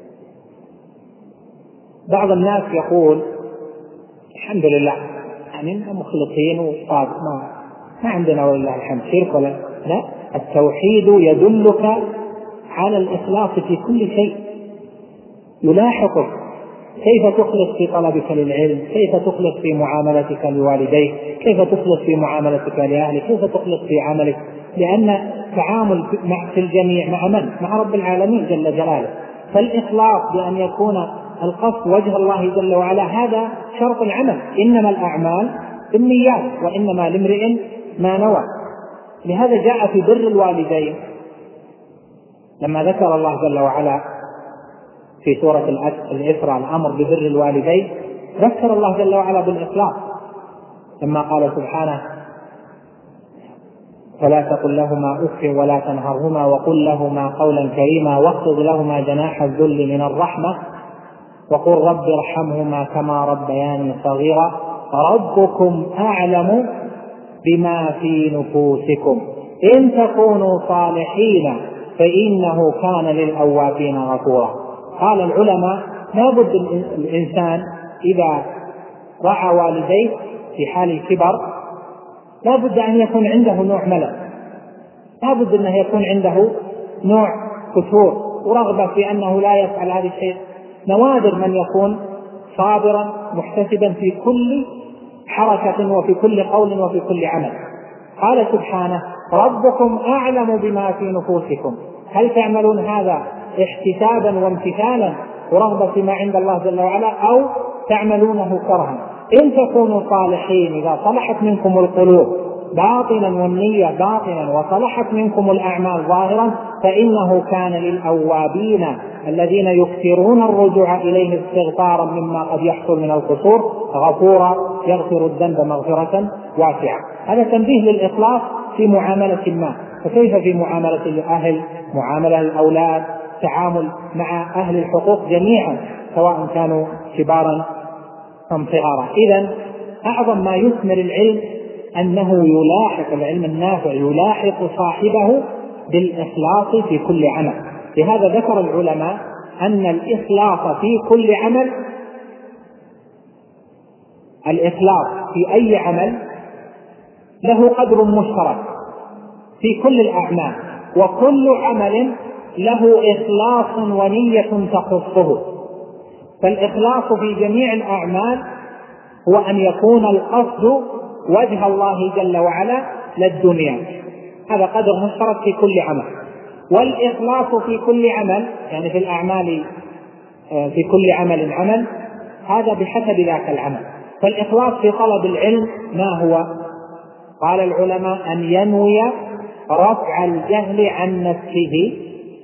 بعض الناس يقول الحمد لله يعني مخلصين وصاد ما, ما عندنا ولله الحمد شرك ولا لا. التوحيد يدلك على الإخلاص في كل شيء، يلاحقك كيف تخلص في طلبك للعلم، كيف تخلص في معاملتك لوالديك، كيف تخلص في معاملتك لأهلك، كيف تخلص في عملك، لأن تعامل في الجميع مع من؟ مع رب العالمين جل جلاله. فالإخلاص بأن يكون القصد وجه الله جل وعلا هذا شرط العمل، إنما الأعمال بالنيات وإنما لامرئ ما نوى. لهذا جاء في بر الوالدين لما ذكر الله جل وعلا في سورة الإسراء الأمر ببر الوالدين، ذكر الله جل وعلا بالإخلاص لما قال سبحانه فلا تقل لهما أف ولا تنهرهما وقل لهما قولا كريما واخفض لهما جناح الذل من الرحمة وقل رب ارحمهما كما ربياني صغيرا ربكم أعلم بما في نفوسكم إن تكونوا صالحين فإنه كان للأوابين غفورا. قال العلماء لا بد الإنسان إذا رعى والديه في حال الكبر لا بد أن يكون عنده نوع ملل، لا بد أن يكون عنده نوع فتور ورغبة في أنه لا يفعل هذا الشيء. نوادر من يكون صابرا محتسبا في كل حركة وفي كل قول وفي كل عمل. قال سبحانه ربكم أعلم بما في نفوسكم، هل تعملون هذا احتسابا وامتثالا ورغبة فيما عند الله جل وعلا أو تعملونه كرها؟ إن تكونوا صالحين إذا صلحت منكم القلوب باطنا والنية باطنا وصلحت منكم الأعمال ظاهرا فإنه كان للأوابين الذين يكثرون الرجوع إليه استغفارا مما قد يحصل من القصور غفورا يغفر الذنب مغفرة واسعة. هذا تنبيه للإخلاص في معاملة ما، فكيف في معاملة الأهل، معاملة الأولاد، تعامل مع أهل الحقوق جميعا سواء كانوا كبارا أم صغارا. إذن أعظم ما يثمر العلم أنه يلاحق العلم النافع يلاحق صاحبه بالإخلاص في كل عمل. لهذا ذكر العلماء أن الإخلاص في كل عمل، الإخلاص في أي عمل له قدر مشترك في كل الأعمال، وكل عمل له إخلاص ونية تخصه. فالإخلاص في جميع الأعمال هو أن يكون القصد وجه الله جل وعلا للدنيا، هذا قدر مشترك في كل عمل. والإخلاص في كل عمل، يعني في الأعمال في كل عمل عمل، هذا بحسب ذاك العمل. فالإخلاص في طلب العلم ما هو؟ قال العلماء أن ينوي رفع الجهل عن نفسه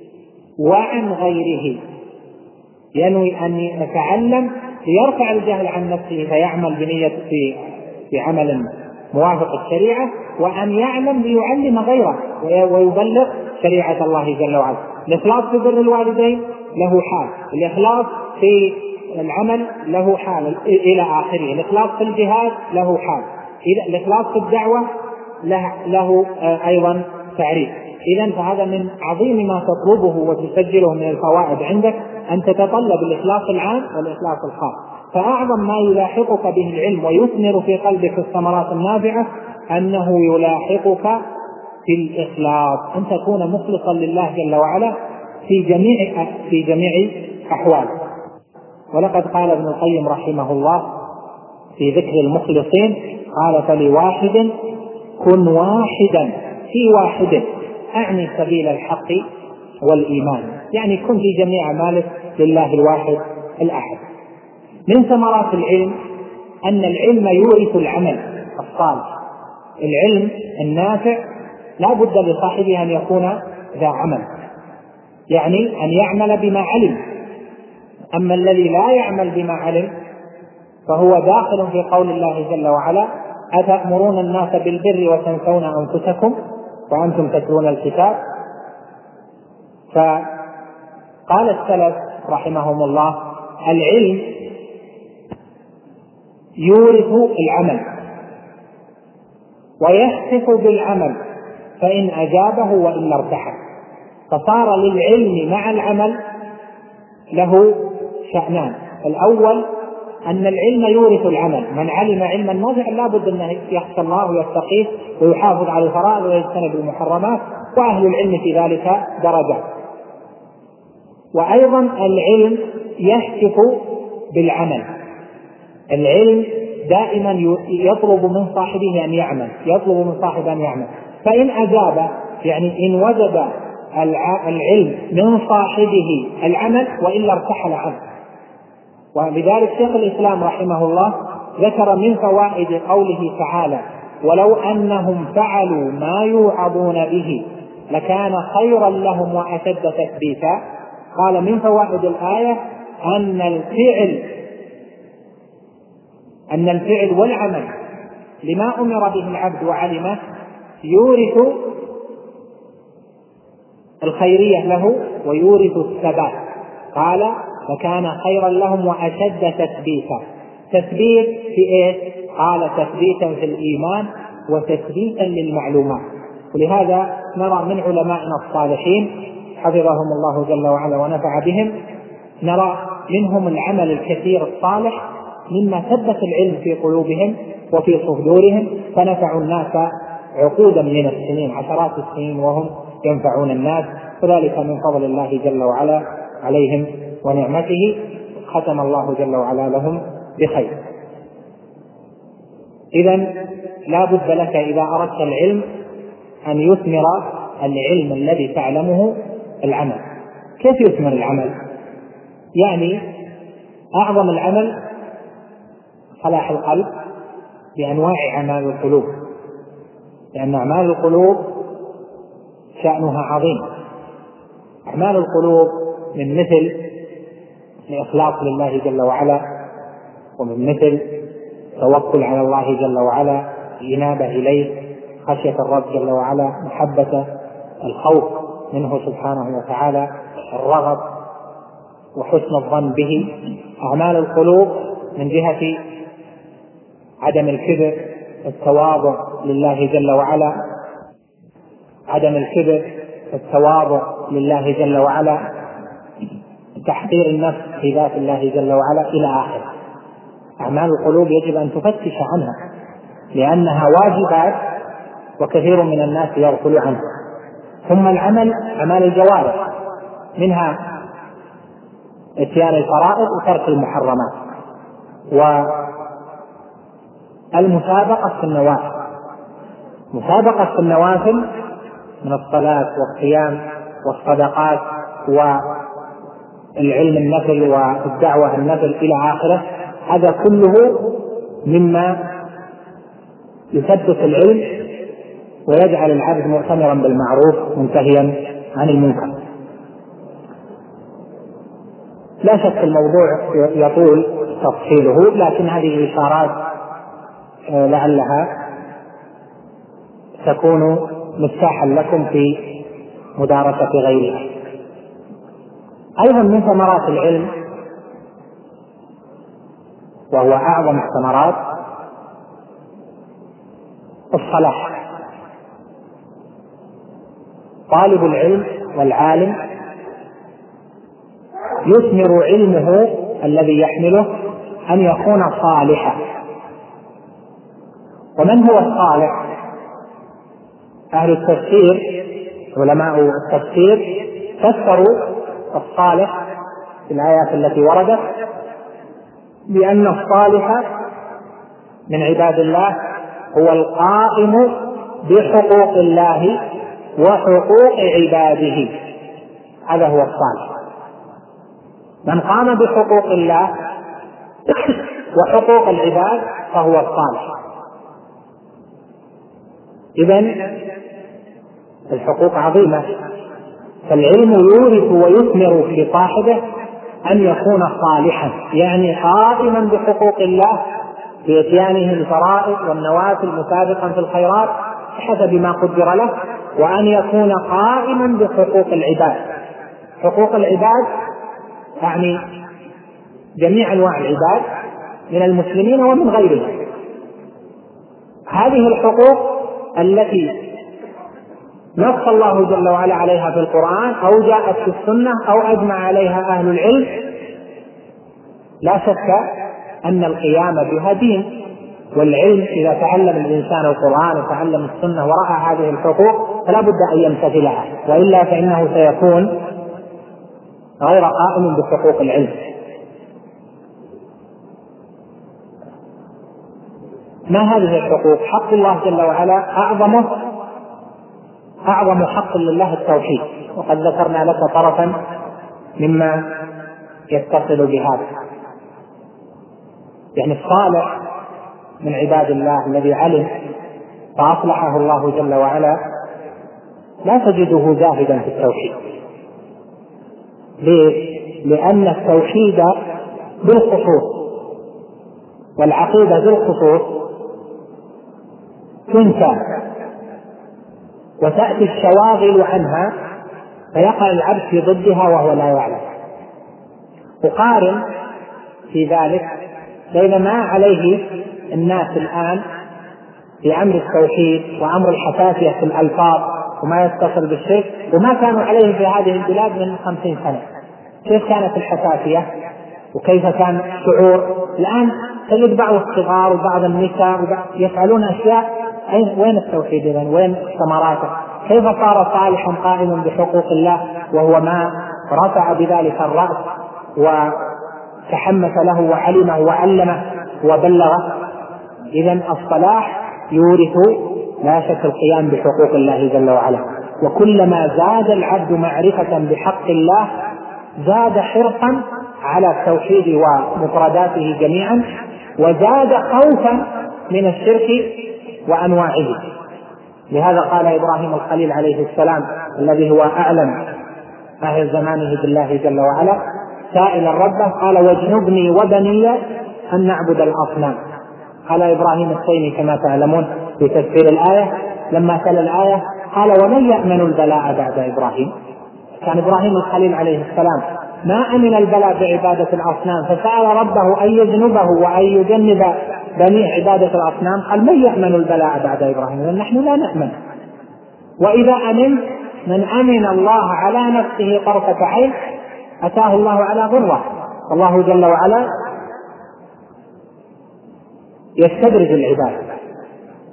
وعن غيره، ينوي أن يتعلم ليرفع الجهل عن نفسه فيعمل بنية في في عمل موافق الشريعة، وأن يعلم ليعلم غيره ويبلغ شريعة الله جل وعلا. الإخلاص في بر الوالدين له حال، الإخلاص في العمل له حال إلى آخره، الإخلاص في الجهاد له حال، الإخلاص في الدعوة له, له أيضا تعريف. إذن فهذا من عظيم ما تطلبه وتسجله من الفوائد عندك، أن تتطلب الإخلاص العام والإخلاص الخاص. فأعظم ما يلاحقك به العلم ويثمر في قلبك الثمرات النافعة أنه يلاحقك في الإخلاص، أن تكون مخلصا لله جل وعلا في جميع في جميع أحواله. ولقد قال ابن القيم رحمه الله في ذكر المخلصين، قال: فلواحد كن واحدا في واحد، أعني سبيل الحق والإيمان، يعني كن في جميع أعمالك لله الواحد الأحد. من ثمرات العلم أن العلم يورث العمل الصالح، العلم النافع لا بد لصاحبه أن يكون ذا عمل، يعني أن يعمل بما علم. أما الذي لا يعمل بما علم فهو داخل في قول الله جل وعلا: أتأمرون الناس بالبر وتنسون أنفسكم وأنتم تتلون الكتاب. فقال السلف رحمهم الله: العلم يورث العمل ويخسف بالعمل فإن أجابه وإلا ارتحل. فصار للعلم مع العمل له شأنان: الأول أن العلم يورث العمل، من علم علما نافعا لا بد أن يخشى الله ويتقيه ويحافظ على الفرائض ويجتنب المحرمات، وأهل العلم في ذلك درجات. وأيضا العلم يحكف بالعمل، العلم دائما يطلب من صاحبه أن يعمل، يطلب من صاحبه أن يعمل، فإن أجاب يعني إن وجد العلم من صاحبه العمل وإلا ارتحل عنه. ولذلك شيخ الإسلام رحمه الله ذكر من فوائد قوله تعالى: ولو أنهم فعلوا ما يوعظون به لكان خيرا لهم وأشد تثبيتا. قال من فوائد الآية أن الفعل أن الفعل والعمل لما أمر به العبد وعلمه يورث الخيرية له ويورث الثبات. قال: فكان خيرا لهم وأشد تثبيتا. تثبيت في إيه؟ قال: تثبيتا في الإيمان وتثبيتا للمعلومات. ولهذا نرى من علمائنا الصالحين حفظهم الله جل وعلا ونفع بهم، نرى منهم العمل الكثير الصالح مما ثبت العلم في قلوبهم وفي صدورهم، فنفعوا الناس عقودا من السنين، عشرات السنين وهم ينفعون الناس، وذلك من فضل الله جل وعلا عليهم ونعمته. ختم الله جل وعلا لهم بخير. إذن لا بد لك إذا أردت العلم أن يثمر العلم الذي تعلمه العمل. كيف يثمر العمل؟ يعني أعظم العمل صلاح القلب بأنواع أعمال القلوب، لأن أعمال القلوب شأنها عظيم. أعمال القلوب من مثل الإخلاص لله جل وعلا، ومن مثل توكل على الله جل وعلا، الإنابة إليه، خشية الرب جل وعلا، محبة، الخوف منه سبحانه وتعالى، الرغب وحسن الظن به. أعمال القلوب من جهة عدم الكبر، التواضع لله جل وعلا، عدم الكبر، التواضع لله جل وعلا، تحقير النفس في ذات الله جل وعلا إلى آخره. أعمال القلوب يجب أن تفتش عنها، لأنها واجبات وكثير من الناس يغفل عنه. ثم العمل أعمال الجوارح، منها اتيان الفرائض وترك المحرمات، والمسابقة في النوافل، مسابقة في النوافل من الصلاة والصيام والصدقات والعلم النفل والدعوة النفل إلى آخره، هذا كله مما يثبت العلم ويجعل العبد مؤتمرا بالمعروف منتهيا عن المنكر. لا شك الموضوع يطول تفصيله، لكن هذه إشارات لعلها تكون مفتاحا لكم في مدارسة غيرها. أيضا من ثمرات العلم، وهو أعظم الثمرات، الصلاح. طالب العلم والعالم يثمر علمه الذي يحمله أن يكون صالحا. ومن هو الصالح؟ أهل التفسير، علماء التفسير فسروا الصالح في الآيات التي وردت بأن الصالح من عباد الله هو القائم بحقوق الله وحقوق عباده، هذا هو الصالح. من قام بحقوق الله وحقوق العباد فهو الصالح. إذن الحقوق عظيمة، فالعلم يورث ويثمر في صاحبه أن يكون صالحا، يعني قائما بحقوق الله بإتيانه الفرائض والنوافل مسابقا في الخيرات بحسب ما قدر له، وأن يكون قائما بحقوق العباد. حقوق العباد يعني جميع أنواع العباد من المسلمين ومن غيرهم. هذه الحقوق التي نص الله جل وعلا عليها في القرآن أو جاءت في السنة أو أجمع عليها أهل العلم، لا شك أن القيام بها دين. والعلم إذا تعلم الإنسان القرآن وتعلم السنة ورأى هذه الحقوق فلا بد أن يمتثلها، وإلا فإنه سيكون غير قائم بحقوق العلم. ما هذه الحقوق؟ حق الله جل وعلا أعظمه أعظم حق لله التوحيد، وقد ذكرنا لك طرفا مما يتصل بهذا. يعني الصالح من عباد الله الذي علم فأصلحه الله جل وعلا لا تجده زاهدا في التوحيد. ليه؟ لأن التوحيد بالخصوص والعقيدة بالخصوص تنسى وتأتي الشواغل عنها فيقع العبد في ضدها وهو لا يعلم. وقارن في ذلك بين ما عليه الناس الآن في أمر التوحيد وأمر الحساسية في الألفاظ وما يتصل بالشرك وما كانوا عليه في هذه البلاد من خمسين سنة. كيف كانت الحساسية وكيف كان الشعور؟ الآن تجد بعض الصغار وبعض النساء يفعلون أشياء، وين التوحيد إذن؟ وين ثمراته؟ كيف صار صالحا قائما بحقوق الله وهو ما رفع بذلك الرأس وتحمس له وعلمه وعلمه وبلغه؟ إذن الصلاح يورث لا شك القيام بحقوق الله جل وعلا. وكلما زاد العبد معرفة بحق الله زاد حرصا على التوحيد ومفرداته جميعا، وزاد خوفا من الشرك وأنواعه. لهذا قال إبراهيم الخليل عليه السلام الذي هو أعلم أهل زمانه بالله جل وعلا سائلا ربه قال واجنبني وبني أن نعبد الأصنام. قال إبراهيم التيمي كما تعلمون في تفسير الآية لما تلا الآية قال ومن يأمن البلاء بعد إبراهيم؟ كان إبراهيم الخليل عليه السلام ما أمن البلاء بعبادة الأصنام، فسأل ربه أن يجنبه وأن يجنب بني عبادة الأصنام. قال من يأمن البلاء بعد إبراهيم؟ لأن نحن لا نأمن. وإذا أمن من أمن الله على نفسه طرفة عين أتاه الله على غروة. الله جل وعلا يستدرج العباد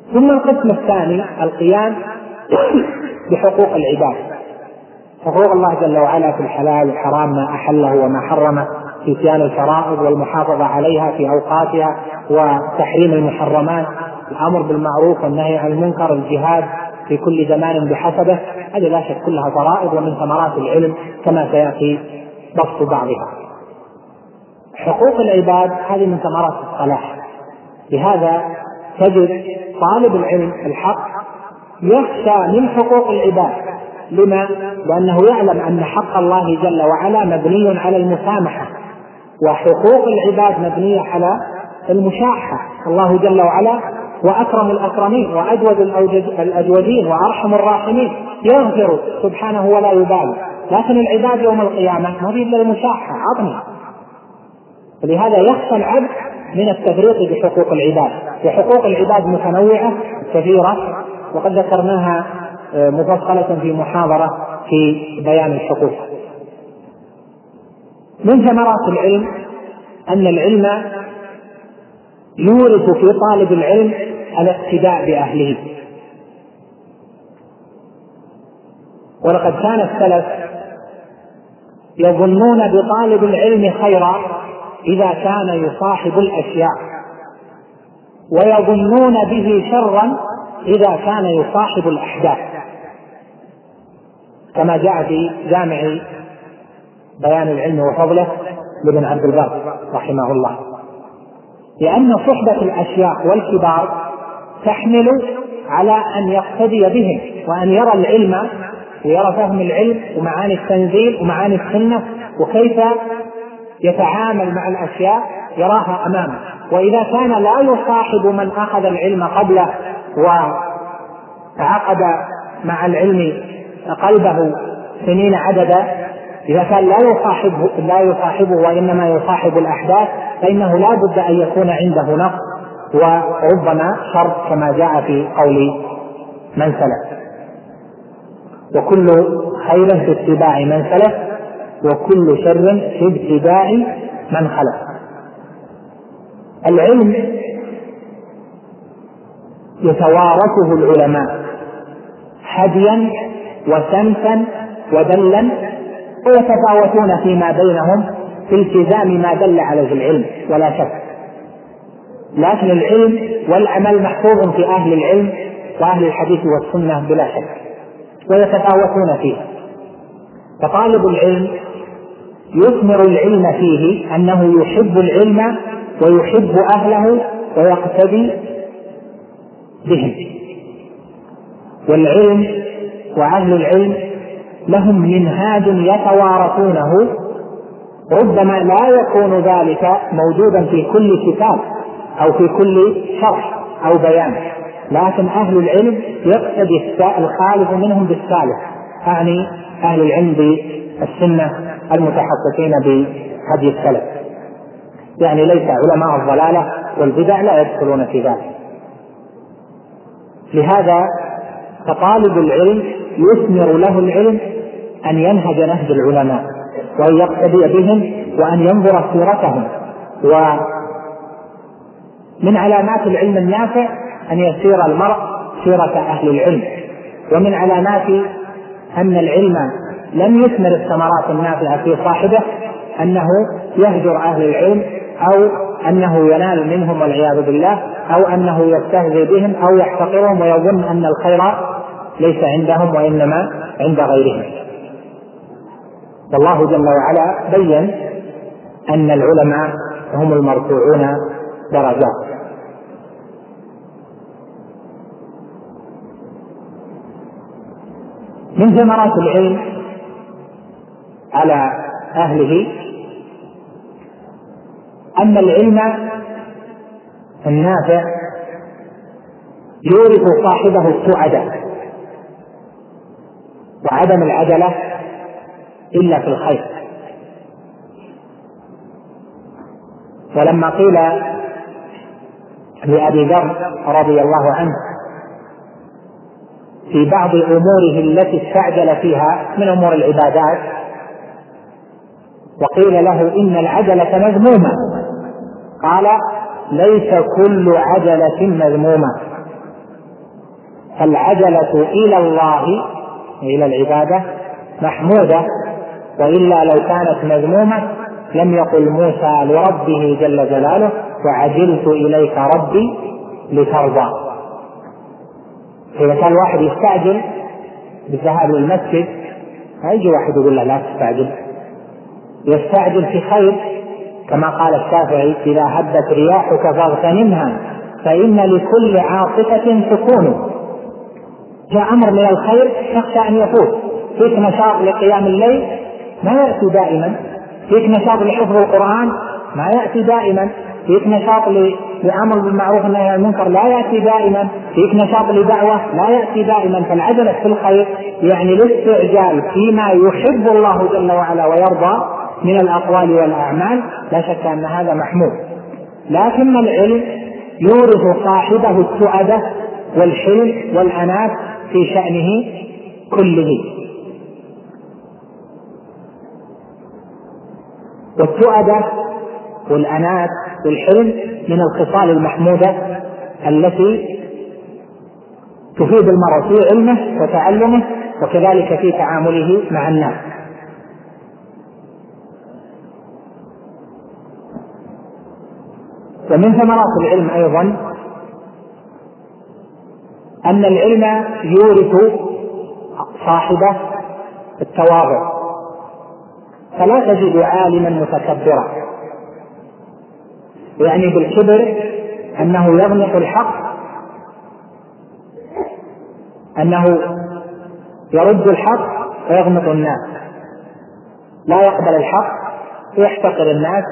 ثم القسم الثاني القيام بحقوق العباد، حقوق الله جل وعلا في الحلال والحرام، ما أحله وما حرمه، في صيانة الفرائض والمحافظة عليها في أوقاتها، وتحريم المحرمات، الأمر بالمعروف والنهي عن المنكر، الجهاد في كل زمان بحسبه. هذه لا شك كلها فرائض ومن ثمرات العلم كما سيأتي بسط بعضها. حقوق العباد هذه من ثمرات الصلاح، لهذا تجد طالب العلم الحق يخشى من حقوق العباد. لما؟ لأنه يعلم أن حق الله جل وعلا مبني على المسامحة، وحقوق العباد مبنية على المشاحة. الله جل وعلا وأكرم الأكرمين وأجود الأجودين وأرحم الراحمين، يغفر سبحانه ولا يبالي، لكن العباد يوم القيامة ما إلا المشاحة عظمة. ولهذا يخشى العبد من التفريط بحقوق العباد. وحقوق العباد متنوعة كثيرة، وقد ذكرناها مفصلة في محاضرة في بيان الحقوق. من ثمرات العلم أن العلم يورث في طالب العلم الاقتداء بأهله. ولقد كان السلف يظنون بطالب العلم خيرا إذا كان يصاحب الأشياء، ويظنون به شرا إذا كان يصاحب الأحداث، كما جاء في جامع بيان العلم وفضله لابن عبد البر رحمه الله. لأن صحبة الأشياخ والكبار تحمل على أن يقتدي بهم، وأن يرى العلم ويرى فهم العلم ومعاني التنزيل ومعاني السنة، وكيف يتعامل مع الأشياء يراها أمامه. وإذا كان لا يصاحب من أخذ العلم قبله وعقد مع العلم قلبه سنين عددا، إذا كان لا يصاحبه, لا يصاحبه وإنما يصاحب الأحداث، فإنه لا بد أن يكون عنده نقص وربما شر، كما جاء في قول من سلف: وكل خير في اتباع من سلف، وكل شر في اتباع من خلف. العلم يتوارثه العلماء هديا وسنفا ودلا، ويتفاوتون فيما بينهم في التزام ما دل عليه العلم ولا شك، لكن العلم والعمل محفوظ في أهل العلم وأهل الحديث والسنة بلا شك، ويتفاوتون فيه. فطالب العلم يثمر العلم فيه أنه يحب العلم ويحب أهله ويقتدي بهم. والعلم وأهل العلم لهم منهاج يتوارثونه، ربما لا يكون ذلك موجودا في كل كتاب أو في كل شرح أو بيان، لكن أهل العلم يقتدي الخالف منهم بالسالف، أعني أهل العلم بالسنة المتحققين بهدي السلف، يعني ليس علماء الضلالة والبدع لا يدخلون في ذلك. لهذا فطالب العلم يثمر له العلم أن ينهج نهج العلماء وأن يقتدي بهم وأن ينظر سيرتهم. ومن علامات العلم النافع أن يسير المرء سيرة أهل العلم، ومن علامات أن العلم لم يثمر الثمرات النافعة في صاحبه أنه يهجر أهل العلم، أو أنه ينال منهم والعياذ بالله، أو أنه يستهزئ بهم أو يحتقرهم ويظن أن الخير ليس عندهم وإنما عند غيرهم. والله جل وعلا بين أن العلماء هم المرفوعون درجات. من ثمرات العلم على أهله أن العلم النافع يورث صاحبه السعادة وعدم العجلة إلا في الخير. ولما قيل لأبي ذر رضي الله عنه في بعض أموره التي استعجل فيها من أمور العبادات، وقيل له إن العجلة مذمومة، قال: ليس كل عجلة مذمومة، فالعجلة إلى الله إلى العبادة محمودة، وإلا لو كانت مذمومة لم يقل موسى لربه جل جلاله وعجلت إليك ربي لترضى. إذا كان واحد يستعجل بالذهاب للمسجد ما يجي واحد يقول له لا تستعجل، يستعجل في خير، كما قال الشافعي إذا هبت رياحك فاغتنمها فإن لكل عاصفة سكون. جاء أمر من الخير تخشى أن يفوت، فيك نشاط لقيام الليل ما يأتي دائما، فيك نشاط لحفظ القرآن ما يأتي دائما، فيك نشاط لأمر بالمعروف والنهي عن المنكر لا يأتي دائما، فيك نشاط لدعوة لا يأتي دائما. فالعجلة في الخير يعني الاستعجال فيما يحب الله جل وعلا ويرضى من الأقوال والأعمال، لا شك أن هذا محمود. لكن العلم يورث صاحبه السؤدة والحلم والأنات في شأنه كله. والسؤدة والأنات والحلم من الخصال المحمودة التي تفيد المرء في علمه وتعلمه وكذلك في تعامله مع الناس. ومن ثمرات العلم أيضا أن العلم يورث صاحبه التواضع، فلا تجد عالما متكبرا يعني بالكبر أنه يغمق الحق، أنه يرد الحق ويغمق الناس، لا يقبل الحق ويحتقر الناس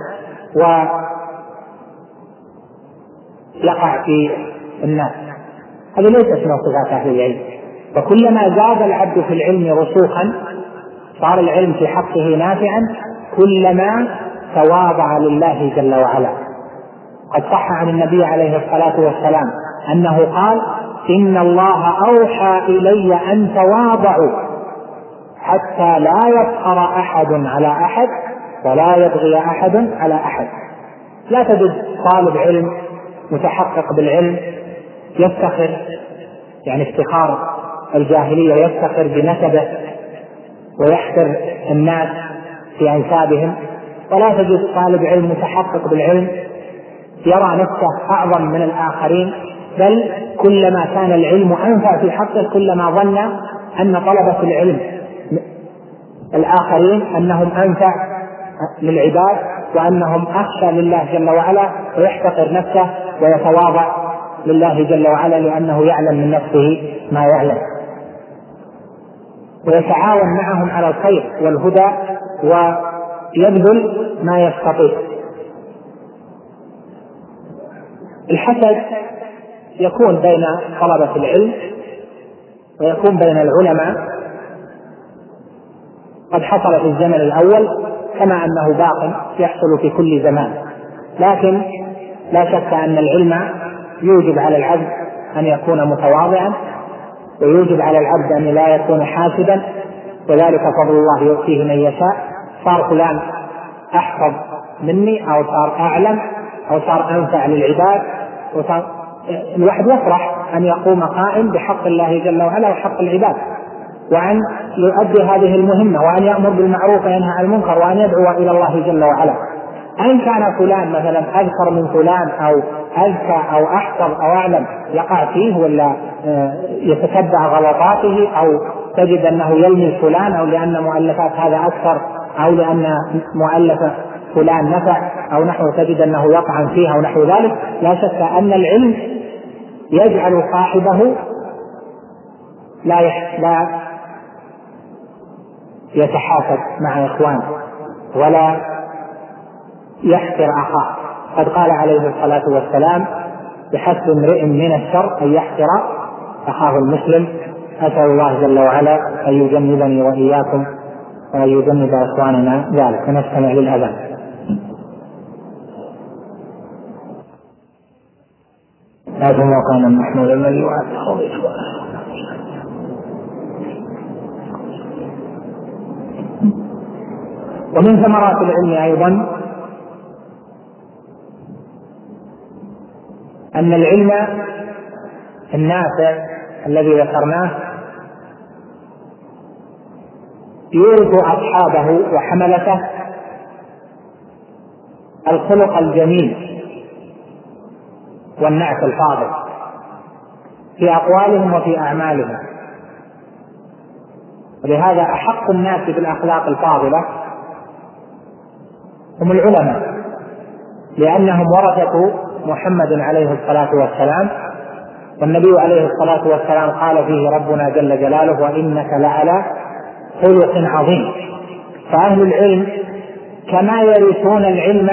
ويقع في الناس. هذا ليس اسمه صفات أهل العلم. وكلما زاد العبد في العلم رسوخا صار العلم في حقه نافعا كلما تواضع لله جل وعلا. قد صح عن النبي عليه الصلاة والسلام أنه قال إن الله أوحى إلي أن تواضعوا حتى لا يفخر أحد على أحد ولا يبغي أحد على أحد. لا تجد طالب علم متحقق بالعلم يفتخر، يعني افتخار الجاهلية، يفتخر بنسبه ويحتر الناس في أنسابهم. ولا تجد طالب علم متحقق بالعلم يرى نفسه أعظم من الآخرين، بل كلما كان العلم أنفع في حقه كلما ظن أن طلبة العلم الآخرين أنهم أنفع للعباد وأنهم أخشى لله جل وعلا، ويحتقر نفسه ويتواضع لله جل وعلا لأنه يعلم من نفسه ما يعلم، ويتعاون معهم على الخير والهدى ويبذل ما يستطيع. الحسد يكون بين طلبة العلم ويكون بين العلماء، قد حصل في الزمن الأول كما أنه باق يحصل في كل زمان. لكن لا شك أن العلم يوجب على العبد أن يكون متواضعا، ويوجب على العبد أن لا يكون حاسدا، وذلك فضل الله يؤتيه من يشاء. صار فلان أحفظ مني أو صار أعلم أو صار أنفع للعباد، وصار الواحد يفرح أن يقوم قائم بحق الله جل وعلا وحق العباد، وأن يؤدي هذه المهمة، وأن يأمر بالمعروف وينهى عن المنكر، وأن يدعو إلى الله جل وعلا. أن كان فلان مثلا أذكر من فلان أو أذكى أو أحفظ أو أعلم يقع فيه ولا يتتبع غلطاته، أو تجد أنه يلمي فلان، أو لأن مؤلفات هذا أكثر، أو لأن مؤلف فلان نفع أو نحو، تجد أنه يطعن فيها ونحو ذلك. لا شك أن العلم يجعل صاحبه لا لا يتحاسد مع إخوانه ولا يحقر أخاه. قد قال عليه الصلاة والسلام بحسب امرئ من الشر أن يحقر أخاه المسلم. أسأل الله جل وعلا أن يجنبني وإياكم وأن يجنب إخواننا ذلك. ونستمع للأذان. هذا مكان المحمود الذي وعده بإخوانه. ومن ثمرات العلم أيضا أن العلم النافع الذي ذكرناه يورث أصحابه وحملته الخلق الجميل والنعت الفاضل في أقوالهم وفي أعمالهم. ولهذا أحق الناس بالأخلاق الفاضلة هم العلماء، لأنهم ورثة محمد عليه الصلاة والسلام، والنبي عليه الصلاة والسلام قال فيه ربنا جل جلاله: وإنك لعلى خلق عظيم. فأهل العلم كما يرثون العلم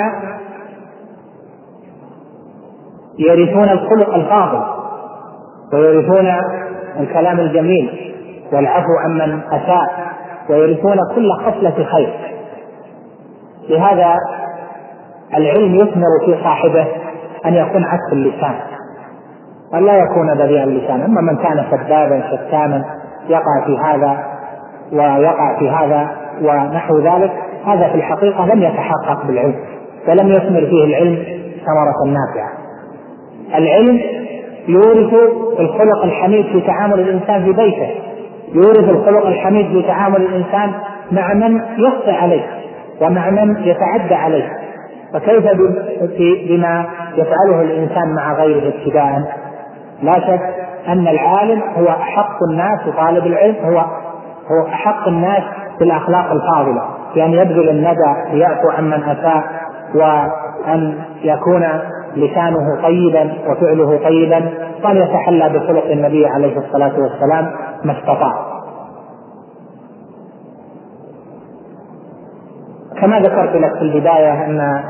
يرثون الخلق الفاضل، ويرثون الكلام الجميل والعفو عمن أساء، ويرثون كل خصلة خير. لهذا العلم يثمر في صاحبه أن يكون عسف اللسان، أن لا يكون بذيء اللسان. أما من كان سبابا شتاما يقع في هذا ويقع في هذا ونحو ذلك، هذا في الحقيقة لم يتحقق بالعلم ولم يثمر فيه العلم ثمرة نافعة. العلم يورث الخلق الحميد في تعامل الإنسان في بيته، يورث الخلق الحميد في تعامل الإنسان مع من يخطئ عليه ومع من يتعدى عليه، فكيف بما يفعله الإنسان مع غيره ابتداء؟ لا شك أن العالم هو أحق الناس، وطالب العلم هو هو أحق الناس بالأخلاق الفاضلة، بأن يبذل الندى ليعفو عمن أساء، وأن يكون لسانه طيبا وفعله طيبا، وأن يتحلى بخلق النبي عليه الصلاة والسلام ما استطاع. كما ذكرت لك في البداية أن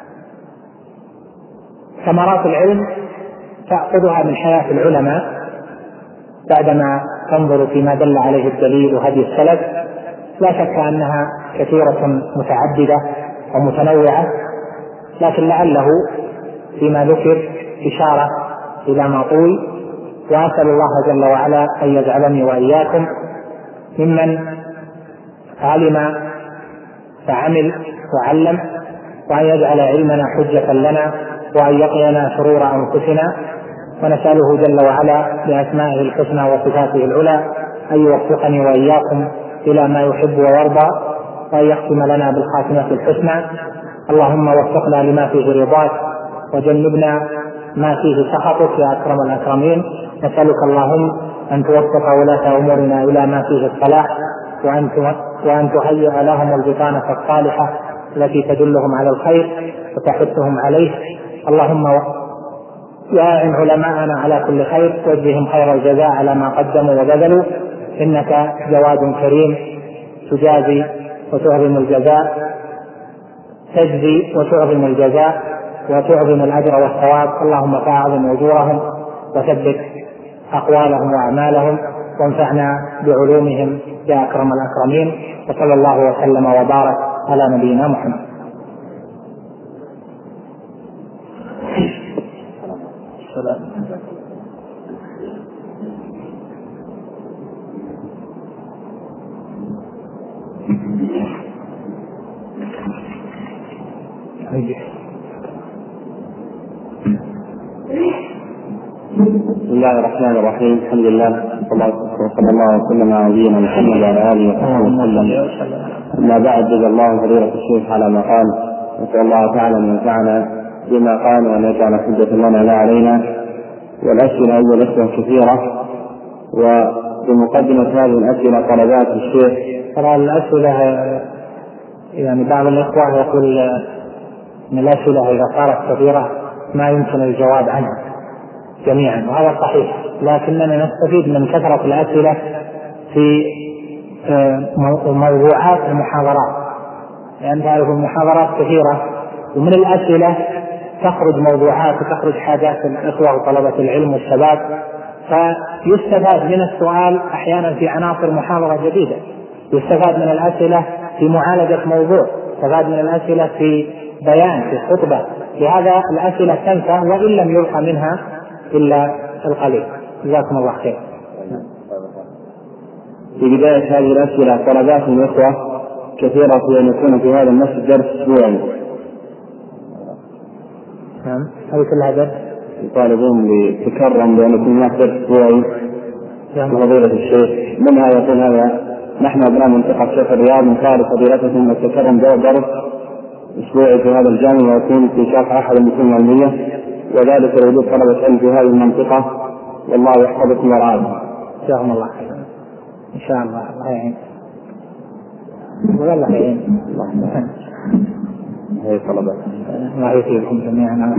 ثمرات العلم تأخذها من حياة العلماء بعدما تنظر فيما دل عليه الدليل وهدي السلف. لا شك أنها كثيرة متعددة ومتنوعة، لكن لعله فيما ذكر إشارة إلى ما طوي. وأسأل الله جل وعلا أن يجعلني وإياكم ممن علم فعمل وعلم، وأن يجعل علمنا حجة لنا، وأن يقينا شرور أنفسنا. ونسأله جل وعلا بأسمائه الحسنى وصفاته العلى أن يوفقني وإياكم إلى ما يحب ويرضى، وأن يختم لنا بالخاتمة الحسنى. اللهم وفقنا لما فيه رضاك، وجنبنا ما فيه سخطك يا أكرم الأكرمين. نسألك اللهم أن توفق ولاة أمورنا إلى ما فيه الصلاح، وأن وأن تهيئ لهم البطانة الصالحة التي تدلهم على الخير وتحثهم عليه. اللهم واعن علماءنا على كل خير، واجزهم خير الجزاء على ما قدموا وبذلوا، إنك جواد كريم تجازي وتعظم الجزاء، تجزي وتعظم الجزاء وتعظم الأجر والثواب. اللهم فاعظم أجورهم وثبت أقوالهم وأعمالهم، وانفعنا بعلومهم يا أكرم الأكرمين. وصلى الله وسلم وبارك على نبينا محمد. بسم الله الرحمن الرحيم. الحمد لله وصلى الله وسلم على نبينا محمد وعلى اله وصحبه وسلم. اما بعد، جزا الله فضيلة الشيخ على ما قال، نسأل الله تعالى ان ينفعنا بما قال وان يجعل حجة لنا لا علينا. والاسئلة ايها الاخوة كثيرة، وبمقدمة هذه الاسئلة طلبات الشيخ. ترى الاسئلة يعني بعض الاخوة يقول ان الاسئلة اذا صارت كثيرة ما يمكن الجواب عنها جميعا، وهذا صحيح، لكننا نستفيد من كثرة الأسئلة في موضوعات المحاضرات، لأن تعرف المحاضرات كثيرة، ومن الأسئلة تخرج موضوعات وتخرج حاجات الإخوة وطلبة العلم والشباب، فيستفاد من السؤال أحيانا في عناصر محاضرة جديدة، يستفاد من الأسئلة في معالجة موضوع، يستفاد من الأسئلة في بيان في خطبة. لهذا الأسئلة تنفع وإن لم يلقى منها إلا القليل. جزاكم الله خير. في بداية هذه الأسئلة طلبات من الإخوة كثيرة في أن يكون في هذا المسجد درس أسبوعي. نعم، هذه كلها درس. يطالبون بتكرم بأن يكون هناك درس أسبوعي فضيلة الشيخ منها يقول هذا: نحن أبناء منطقة شيخ الرياض من خارج فضيلتكم نتكرم دور درس أسبوعي في هذا الجامع ويكون في شرح أحد المتون العلمية، وذلك لوجود طلبة علم في هذه المنطقة، والله يحفظكم ورعاكم. جزاهم الله خيرا. إن شاء الله الله يعين. والله يعين. هي طلبة. الله يثيبكم جميعا.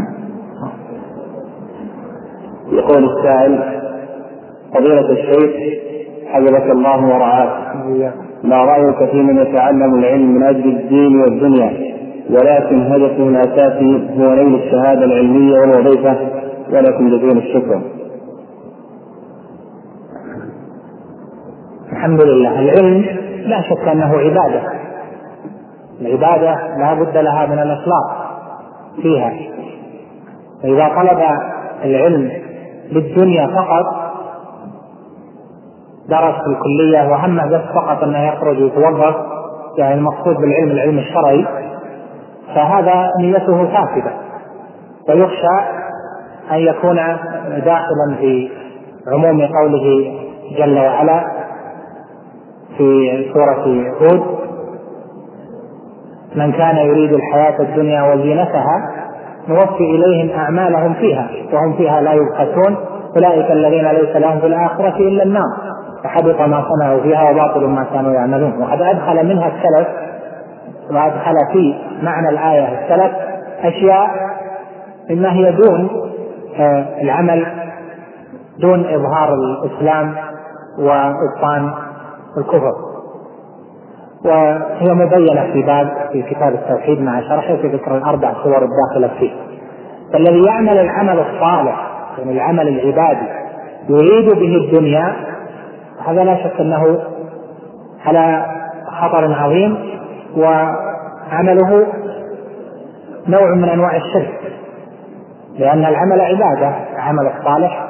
يقول السائل: فضيلة الشيخ حفظك الله ورعاك، ما رأيك في من يتعلم العلم من أجل الدين والدنيا ولكن هدفه الأساسي هو نيل الشهادة العلمية والوظيفة؟ ولكم جزيل الشكر. الحمد لله. العلم لا شك أنه عبادة، العبادة لا بد لها من الإخلاص فيها. فإذا طلب العلم للدنيا فقط، درس في الكلية وهمه بس فقط أنه يخرج ويتوظف، يعني المقصود بالعلم العلم الشرعي، فهذا نيته فاسدة، ويخشى أن يكون داخلا في عموم قوله جل وعلا في سورة هود: من كان يريد الحياة الدنيا وزينتها نوفي إليهم أعمالهم فيها وهم فيها لا يبخسون أولئك الذين ليس لهم في الآخرة إلا النار فحبط ما صنعوا فيها وباطل ما كانوا يعملون. وقد أدخل منها السلف وأدخل في معنى الآية السلف أشياء مما هي دون العمل، دون إظهار الإسلام وإبطان الكفر، وهي مبينة في باب في كتاب التوحيد مع شرحه في ذكر الأربع صور الداخلة فيه. فالذي يعمل العمل الصالح يعني العمل العبادي يريد به الدنيا، هذا لا شك أنه على خطر عظيم، وعمله نوع من أنواع الشرك، لأن العمل عبادة، العمل الصالح،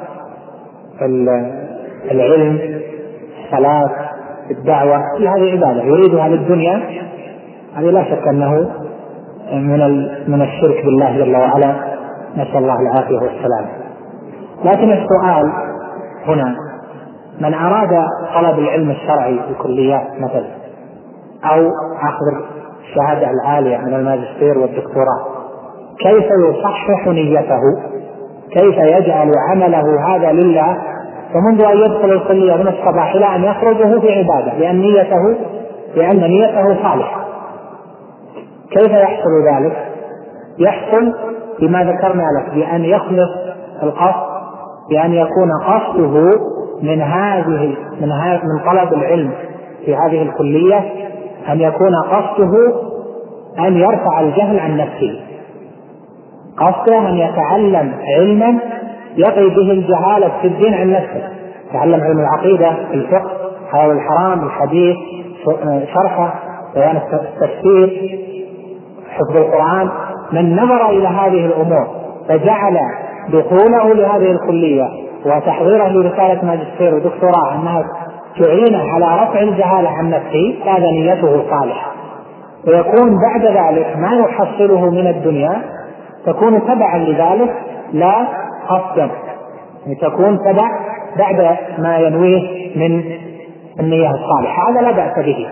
العلم، الصلاة، الدعوة، هذه عبادة يريدها للدنيا، هذه لا شك أنه من من الشرك بالله جل وعلا، نسأل الله العافية والسلام. لكن السؤال هنا: من أراد طلب العلم الشرعي في الكليات مثلا، أو أخذ الشهادة العالية من الماجستير والدكتوراه، كيف يصحح نيته؟ كيف يجعل عمله هذا لله؟ فمنذ أن يدخل الكلية من الصباح إلى أن يخرجه في عبادة، لأن نيته لأن نيته صالحة. كيف يحصل ذلك؟ يحصل بما ذكرنا لك، بأن يخلص القصد، بأن يكون قصده من هذه من هذه من طلب العلم في هذه الكلية أن يكون قصده أن يرفع الجهل عن نفسه، قصده أن يتعلم علما يقي به الجهالة في الدين عن نفسه، يتعلم علم العقيدة، الفقه، حلال الحرام، الحديث، شرحه، بيان التفسير، حفظ القرآن. من نظر إلى هذه الأمور فجعل دخوله لهذه الكلية وتحضيره لرسالة ماجستير ودكتوراه أنها تعينه على رفع الجهالة عن نفسه، هذا نيته صالحة، ويكون بعد ذلك ما يحصله من الدنيا تكون تبعا لذلك لا قصدا، تكون تبع بعد ما ينويه من النية الصالحة، هذا لا بأس به.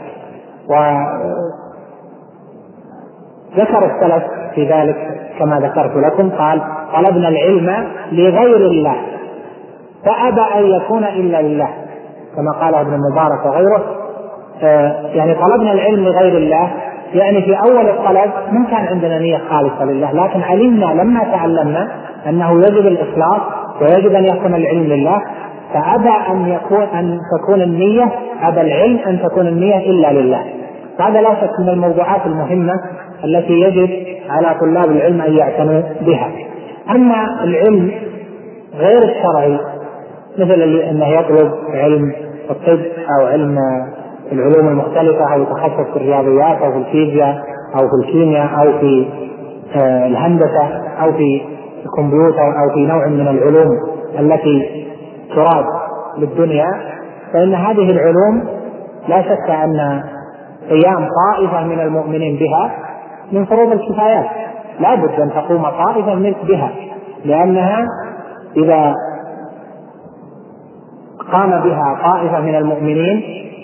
وذكر السلف في ذلك كما ذكرت لكم، قال: طلبنا العلم لغير الله فأبى أن يكون إلا لله، كما قال ابن المبارك وغيره. يعني طلبنا العلم لغير الله، يعني في أول الطلب ما كان عندنا نية خالصة لله، لكن علمنا لما تعلمنا أنه يجب الإخلاص ويجب أن يكون العلم لله، فأبى أن يكون أن تكون النية أبى العلم أن تكون النية إلا لله. هذا لا شك من الموضوعات المهمة التي يجب على طلاب العلم أن يعتنوا بها. أما العلم غير الشرعي مثل أنه يطلب علم الطب أو علم العلوم المختلفة أو يتخصص في الرياضيات أو في الفيزياء أو في الكيمياء أو في الهندسة أو في الكمبيوتر أو في نوع من العلوم التي تراد للدنيا، فإن هذه العلوم لا شك أن قيام طائفة من المؤمنين بها من فروض الكفايات، لا بد أن تقوم طائفة بها، لأنها إذا قام بها طائفة من المؤمنين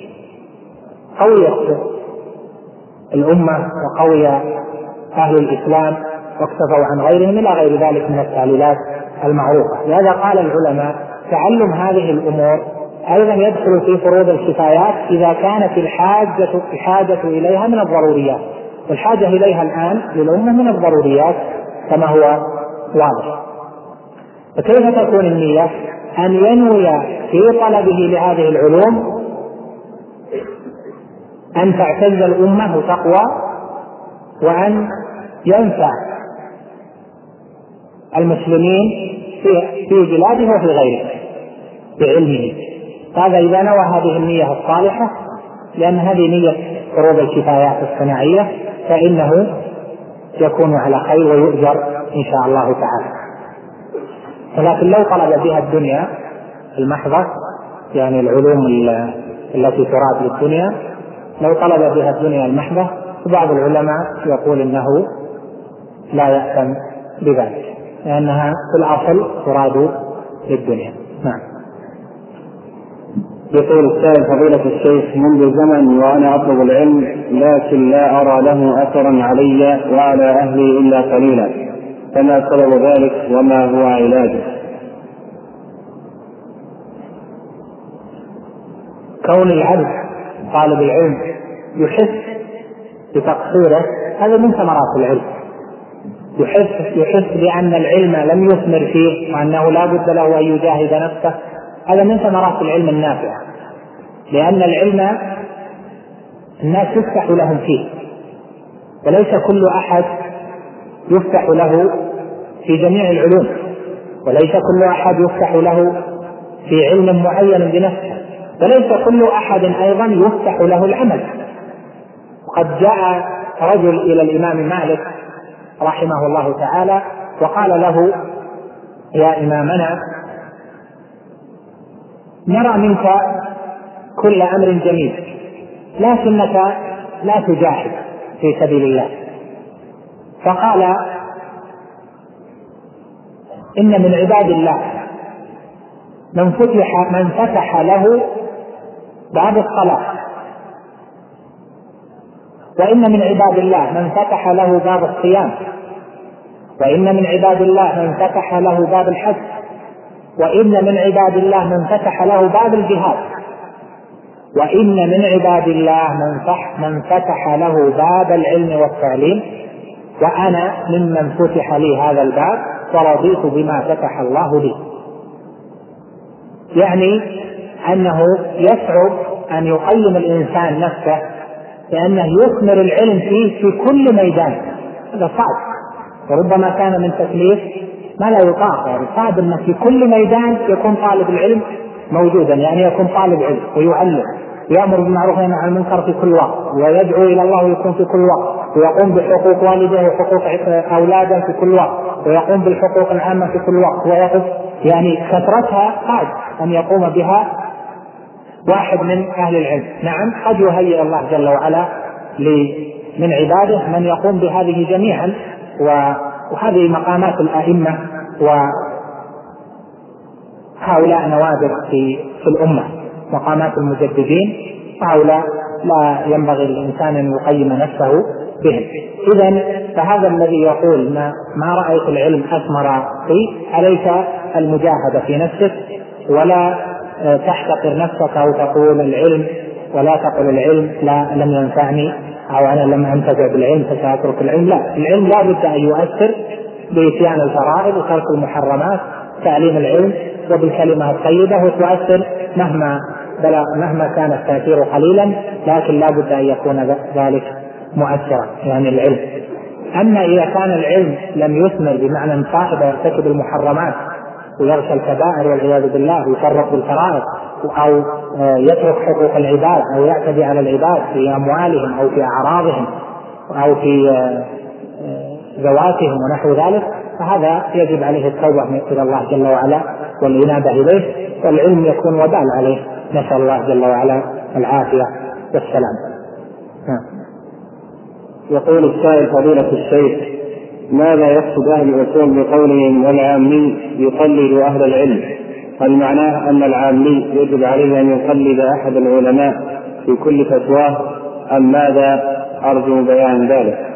قويت الأمة وقوي أهل الإسلام واكتفوا عن غيرهم إلى غير ذلك من التعليلات المعروفة. لهذا قال العلماء تعلم هذه الأمور أيضا يدخل في فروض الكفايات إذا كانت الحاجة, الحاجة إليها من الضروريات، والحاجة إليها الآن للأمة من الضروريات كما هو واضح. فكيف تكون النية؟ أن ينوي في طلبه لهذه العلوم أن تعتز الأمة تقوى، وأن ينفع المسلمين في بلاده وفي غيره بعلمه. هذا إذا نوى هذه النية الصالحة، لأن هذه نية فروض الكفايات الصناعية، فإنه يكون على خير ويؤجر إن شاء الله تعالى. ولكن لو طلب بها الدنيا المحضة، يعني العلوم التي تراد للدنيا، لو طلب بها الدنيا المحضة بعض العلماء يقول إنه لا يأثم بذلك، لأنها في الأصل تراد للدنيا. نعم. يقول السائل فضيلة الشيخ: منذ زمن وأنا أطلب العلم لكن لا أرى له أثرا علي وعلى أهلي إلا قليلا، فما سبب ذلك وما هو علاجه؟ كون العبد طالب العلم يحس بتقصيره هذا من ثمرات العلم، يحس يحس بأن العلم لم يثمر فيه وأنه لا بد له أن يجاهد نفسه، هذا من ثمرات العلم النافعة، لأن العلم الناس يفتح لهم فيه، وليس كل أحد يفتح له في جميع العلوم، وليس كل أحد يفتح له في علم معين بنفسه، وليس كل أحد أيضا يفتح له العمل. وقد جاء رجل إلى الإمام مالك رحمه الله تعالى وقال له: يا إمامنا، نرى منك كل أمر جميل لكنك لا تجاهد في سبيل الله. فقال: إن من عباد الله من فتح, من فتح له باب الصلاة، وإن من عباد الله من فتح له باب الصيام، وإن من عباد الله من فتح له باب الحج، وإن من عباد الله من فتح له باب الجهاد، وإن من عباد الله من فتح له باب العلم والتعليم، وأنا ممن فتح لي هذا الباب ورضيت بما فتح الله لي. يعني أنه يصعب أن يقيم الإنسان نفسه لأنه يثمر العلم فيه في كل ميدان، هذا صعب، وربما كان من تكليف ما لا يطاق، يعني صعب أن في كل ميدان يكون طالب العلم موجودا، يعني يكون طالب علم ويعلم ويأمر بالمعروف وينهى عن المنكر في كل وقت، ويدعو إلى الله ويكون في كل وقت، ويقوم بحقوق والده وحقوق أولاده في كل وقت، ويقوم بالحقوق العامة في كل وقت، ويقف يعني كثرتها قد أن يقوم بها واحد من أهل العلم. نعم، قد يهيئ الله جل وعلا من عباده من يقوم بهذه جميعا، وهذه مقامات الأئمة وهؤلاء نوادر في في الأمة، مقامات المجددين، وهؤلاء لا ينبغي الإنسان أن يقيم نفسه بهم. إذن فهذا الذي يقول ما, ما رأيت العلم أثمر فيه، عليك المجاهدة في نفسك، ولا تحتقر نفسك أو تقول العلم ولا تقل العلم لا لم ينفعني أو أنا لم أنتفع بالعلم فسأترك العلم. لا، العلم لا بد أن يؤثر بإتيان الفرائض وترك المحرمات، تعليم العلم وبالكلمة الطيبة، وتؤثر مهما مهما كان التأثير قليلا، لكن لا بد أن يكون ذلك مؤثرا، يعني العلم. أما إذا كان العلم لم يثمر بمعنى أن صاحبه يرتكب المحرمات ويغشى الكبائر والعياذ بالله ويفرط بالفرائض، أو يترك حقوق العباد، أو يعتدي على العباد في أموالهم أو في أعراضهم أو في ذواتهم ونحو ذلك، فهذا يجب عليه التوبة إلى الله جل وعلا والإنابة إليه، والعلم يكون وبال عليه، نسأل الله جل وعلا العافية والسلام. يقول السائل فضيلة الشيخ: ماذا يقصد أهل الأصول بقولهم والعامي يقلد أهل العلم؟ هل معناه أن العامي يجب عليه أن يقلد أحد العلماء في كل فتواه أم ماذا؟ أرجو بيان ذلك.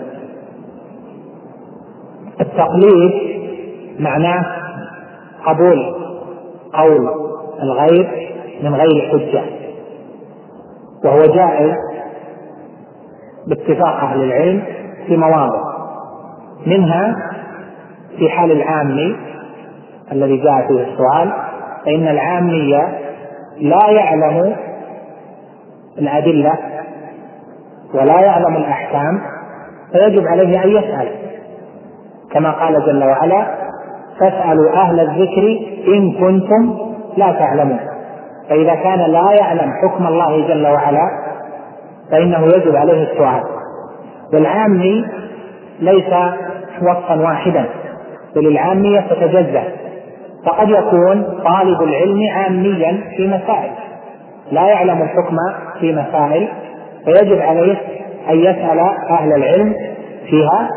التقليد معناه قبول قول الغير من غير حجة، وهو جائز باتفاق أهل العلم في مواضع، منها في حال العامي الذي جاء فيه السؤال، فإن العامي لا يعلم الأدلة ولا يعلم الأحكام، فيجب عليه أن يسأل، كما قال جل وعلا: فاسألوا أهل الذكر إن كنتم لا تعلمون. فإذا كان لا يعلم حكم الله جل وعلا فإنه يجب عليه السؤال. والعامي ليس وصفا واحدا، بل العامية تتجزأ، فقد يكون طالب العلم عاميا في مسائل لا يعلم الحكم في مسائل، فيجب عليه أن يسأل أهل العلم فيها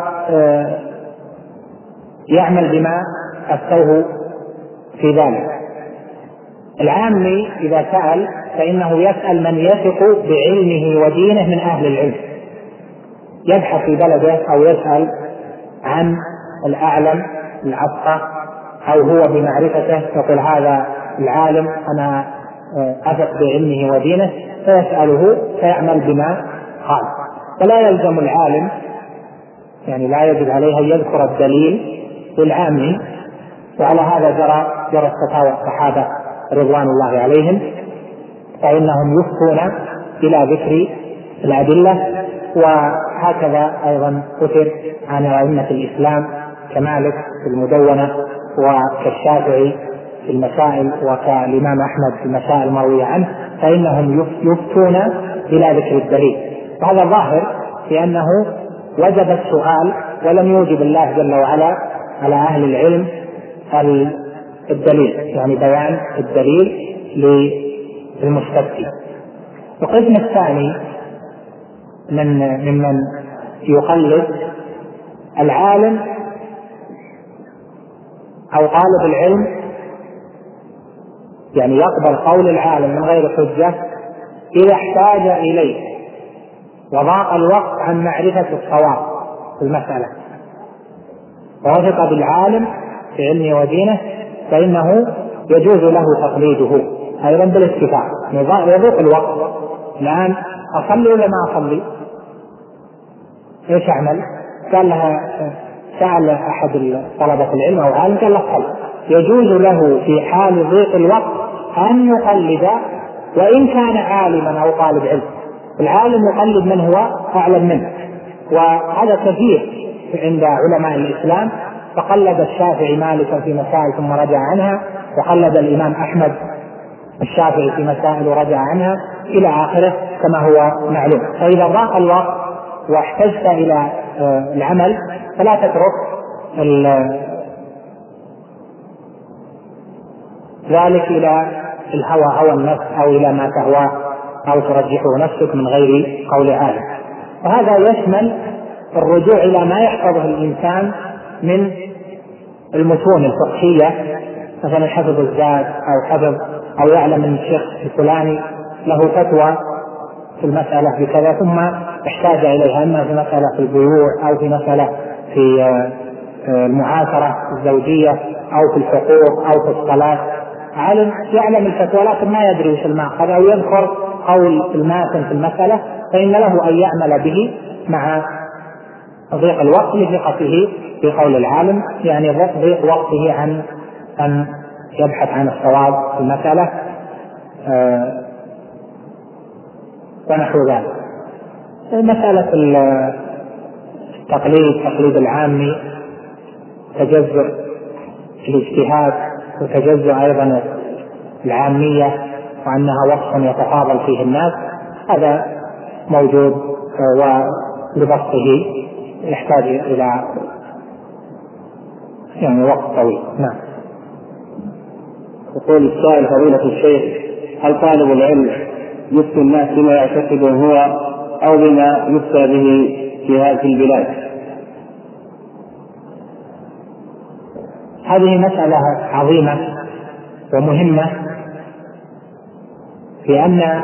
ويعمل بما أفتوه في ذلك. العامي إذا سأل فإنه يسأل من يثق بعلمه ودينه من أهل العلم، يبحث في بلده أو يسأل عن الأعلم العصا أو هو بمعرفته، يقول هذا العالم أنا أثق بعلمه ودينه، فيسأله فيعمل بما قال. فلا يلزم العالم، يعني لا يجب عليه أن يذكر الدليل للعامي، وعلى هذا جرى جرت فتاوى الصحابة رضوان الله عليهم، فإنهم يفتون إلى ذكر الأدلة. وهكذا أيضا كتب عن أئمة الإسلام كمالك في المدونة، وكالشافعي في المسائل، وكالإمام أحمد في المسائل المروية عنه، فإنهم يفتون إلى ذكر الدليل. وهذا ظاهر في أنه وجب السؤال ولم يوجب الله جل وعلا على أهل العلم الدليل، يعني بيان الدليل للمستفتي. القسم الثاني من ممن يقلد العالم أو طالب العلم، يعني يقبل قول العالم من غير حجة إذا احتاج إليه وضاق الوقت عن معرفة الصواب في المسألة، ووثق بالعالم في علمه ودينه، فإنه يجوز له تقليده أيضا بالاتفاق. يضيق الوقت، الآن أصلي ولا ما أصلي؟ إيش أعمل؟ قال لها سأل أحد طلبة العلم أو عالم قال له صلي. يجوز له في حال ضيق الوقت أن يقلد وإن كان عالما أو طالب علم. العالم يقلد من هو أعلم منه، وهذا كثير عند علماء الإسلام، فقلد الشافعي مالكا في مسائل ثم رجع عنها، وقلد الإمام أحمد الشافعي في مسائل ورجع عنها إلى آخره كما هو معلوم. فإذا ضاق الوقت واحتجت إلى العمل فلا تترك ذلك إلى الهوى هوى النفس أو إلى ما تهوى أو ترجحه نفسك من غير قول عالم. وهذا يشمل الرجوع إلى ما يحفظه الإنسان من المتون الفقهية، مثلا حفظ الزاد أو حفظ أو يعلم أن الشيخ الفلاني له فتوى في المسألة بكذا ثم احتاج إليها، إما في مسألة في البيوع أو في مسألة في المعاشرة الزوجية أو في الحقوق أو في الصلاة. عالم يعلم الفتوى لكن ما يدري وش المأخذ أو يذكر قول الماتن في المسألة، فإن له أن يعمل به مع ضيق الوقت لثقته في قول العالم، يعني ضيق وقته عن أن يبحث عن الصواب في المسألة آه ونحو ذلك. مسألة التقليد، تقليد العامي، تجزء الاجتهاد وتجزء أيضا العامية وأنها وصف يتفاضل فيه الناس، هذا موجود ولبسطه يحتاج إلى يعني وقت طويل. نعم. يقول السائل فضيلة الشيخ: هل طالب العلم يفتي الناس بما يعتقده هو أو بما يفتى به في هذه البلاد؟ هذه مسألة عظيمة ومهمة، في أن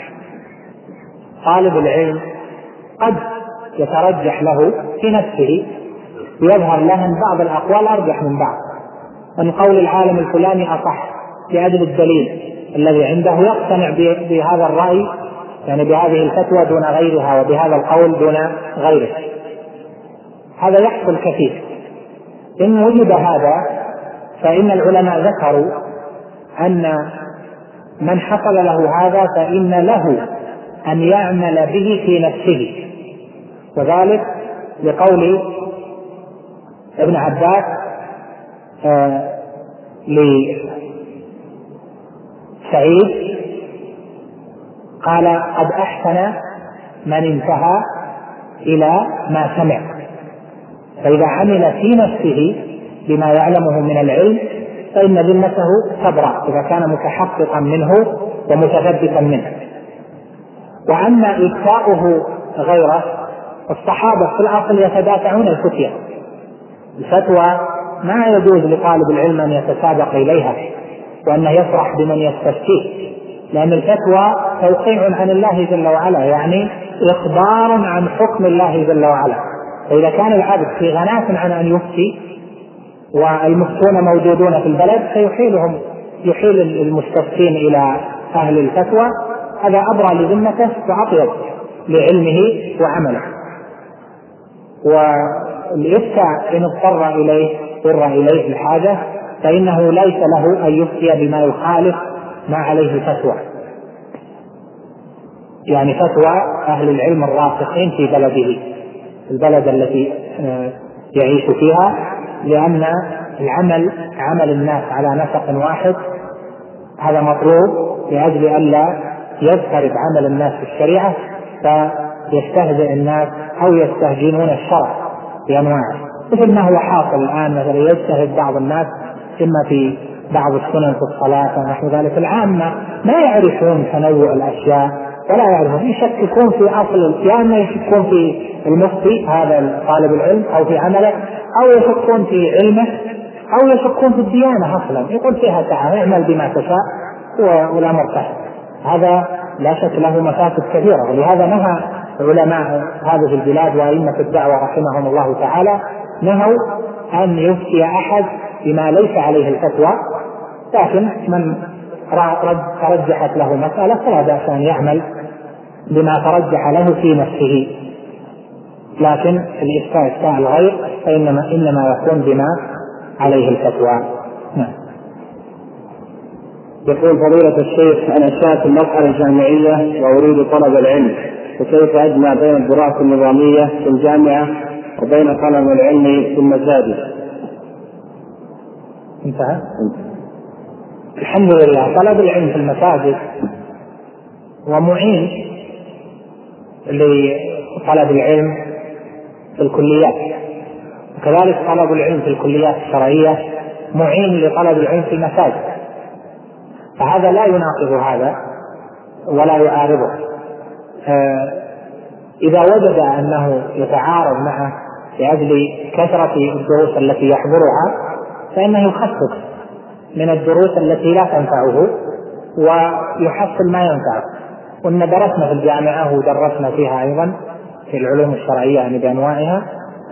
طالب العلم قد يترجح له في نفسه ويظهر له أن بعض الأقوال أرجح من بعض، أن قول العالم الفلاني أصح لأجل الدليل الذي عنده، يقتنع بهذا الرأي يعني بهذه الفتوى دون غيرها، وبهذا القول دون غيره. هذا يحصل كثير. إن وجد هذا فإن العلماء ذكروا أن من حصل له هذا فإن له أن يعمل به في نفسه، وذلك لقول ابن عباس آه لسعيد قال: قد أحسن من انتهى إلى ما سمع. فإذا عمل في نفسه بما يعلمه من العلم فإن ذمته تبرأ إذا كان متحققا منه ومتثبتا منه. وأما إفتاؤه غيره، الصحابة في الأصل يتدافعون الفتية. الفتوى ما يجوز لطالب العلم أن يتسابق إليها وأنه يفرح بمن يستفتيه، لأن الفتوى توقيع عن الله جل وعلا، يعني إخبار عن حكم الله جل وعلا. فإذا كان العبد في غناة عن أن يفتي والمفتون موجودون في البلد فيحيلهم يحيل المستفتين إلى أهل الفتوى، هذا أبرى لذمته وأطيب لعلمه وعمله. والإفتاء إن اضطر إليه اضطر إليه الحاجة فإنه ليس له أن يفتي بما يخالف ما عليه فتوى، يعني فتوى أهل العلم الراسخين في بلده، البلد التي يعيش فيها، لأن العمل عمل الناس على نسق واحد هذا مطلوب لأجل ألا يضطرب عمل الناس في الشريعة فيستهزئ الناس أو يستهجنون الشرع بأنواعه، مثل ما هو حاصل الآن. مثلا يجتهد بعض الناس إما في بعض السنن في الصلاة ونحو ذلك، العامة ما يعرفون تنوع الأشياء ولا يعرفون، يشككون في أصل، يا إما يشككون في المفتي هذا طالب العلم أو في عمله، أو يشككون في علمه، أو يشككون في الديانة أصلا، يقول فيها تعالى اعمل بما تشاء والأمر سهل. هذا لا شك له مفاسد كثيرة، ولهذا نهى علماء هذه البلاد وأئمة الدعوة رحمهم الله تعالى نهوا أن يفتي أحد بما ليس عليه الفتوى، لكن من ترجحت له مسألة فلا بأس أن يعمل بما ترجح له في نفسه، لكن الإفتاء إفتاء الغير فإنما إنما يكون بما عليه الفتوى. نعم. يقول فضيلة الشيخ: أنا شاب في المرحلة الجامعية وأريد طلب العلم، فكيف أجمع بين الدراسة النظامية في الجامعة وبين طلب العلم في المساجد؟ انتهى. الحمد لله، طلب العلم في المساجد ومعين لطلب العلم في الكليات، وكذلك طلب العلم في الكليات الشرعية معين لطلب العلم في المساجد، فهذا لا يناقض هذا ولا يعارضه. إذا وجد أنه يتعارض معه لأجل كثرة الدروس التي يحضرها فإنه يخفف من الدروس التي لا تنفعه ويحصل ما ينفعه. وإن درسنا في الجامعة ودرسنا فيها أيضا في العلوم الشرعية يعني بأنواعها،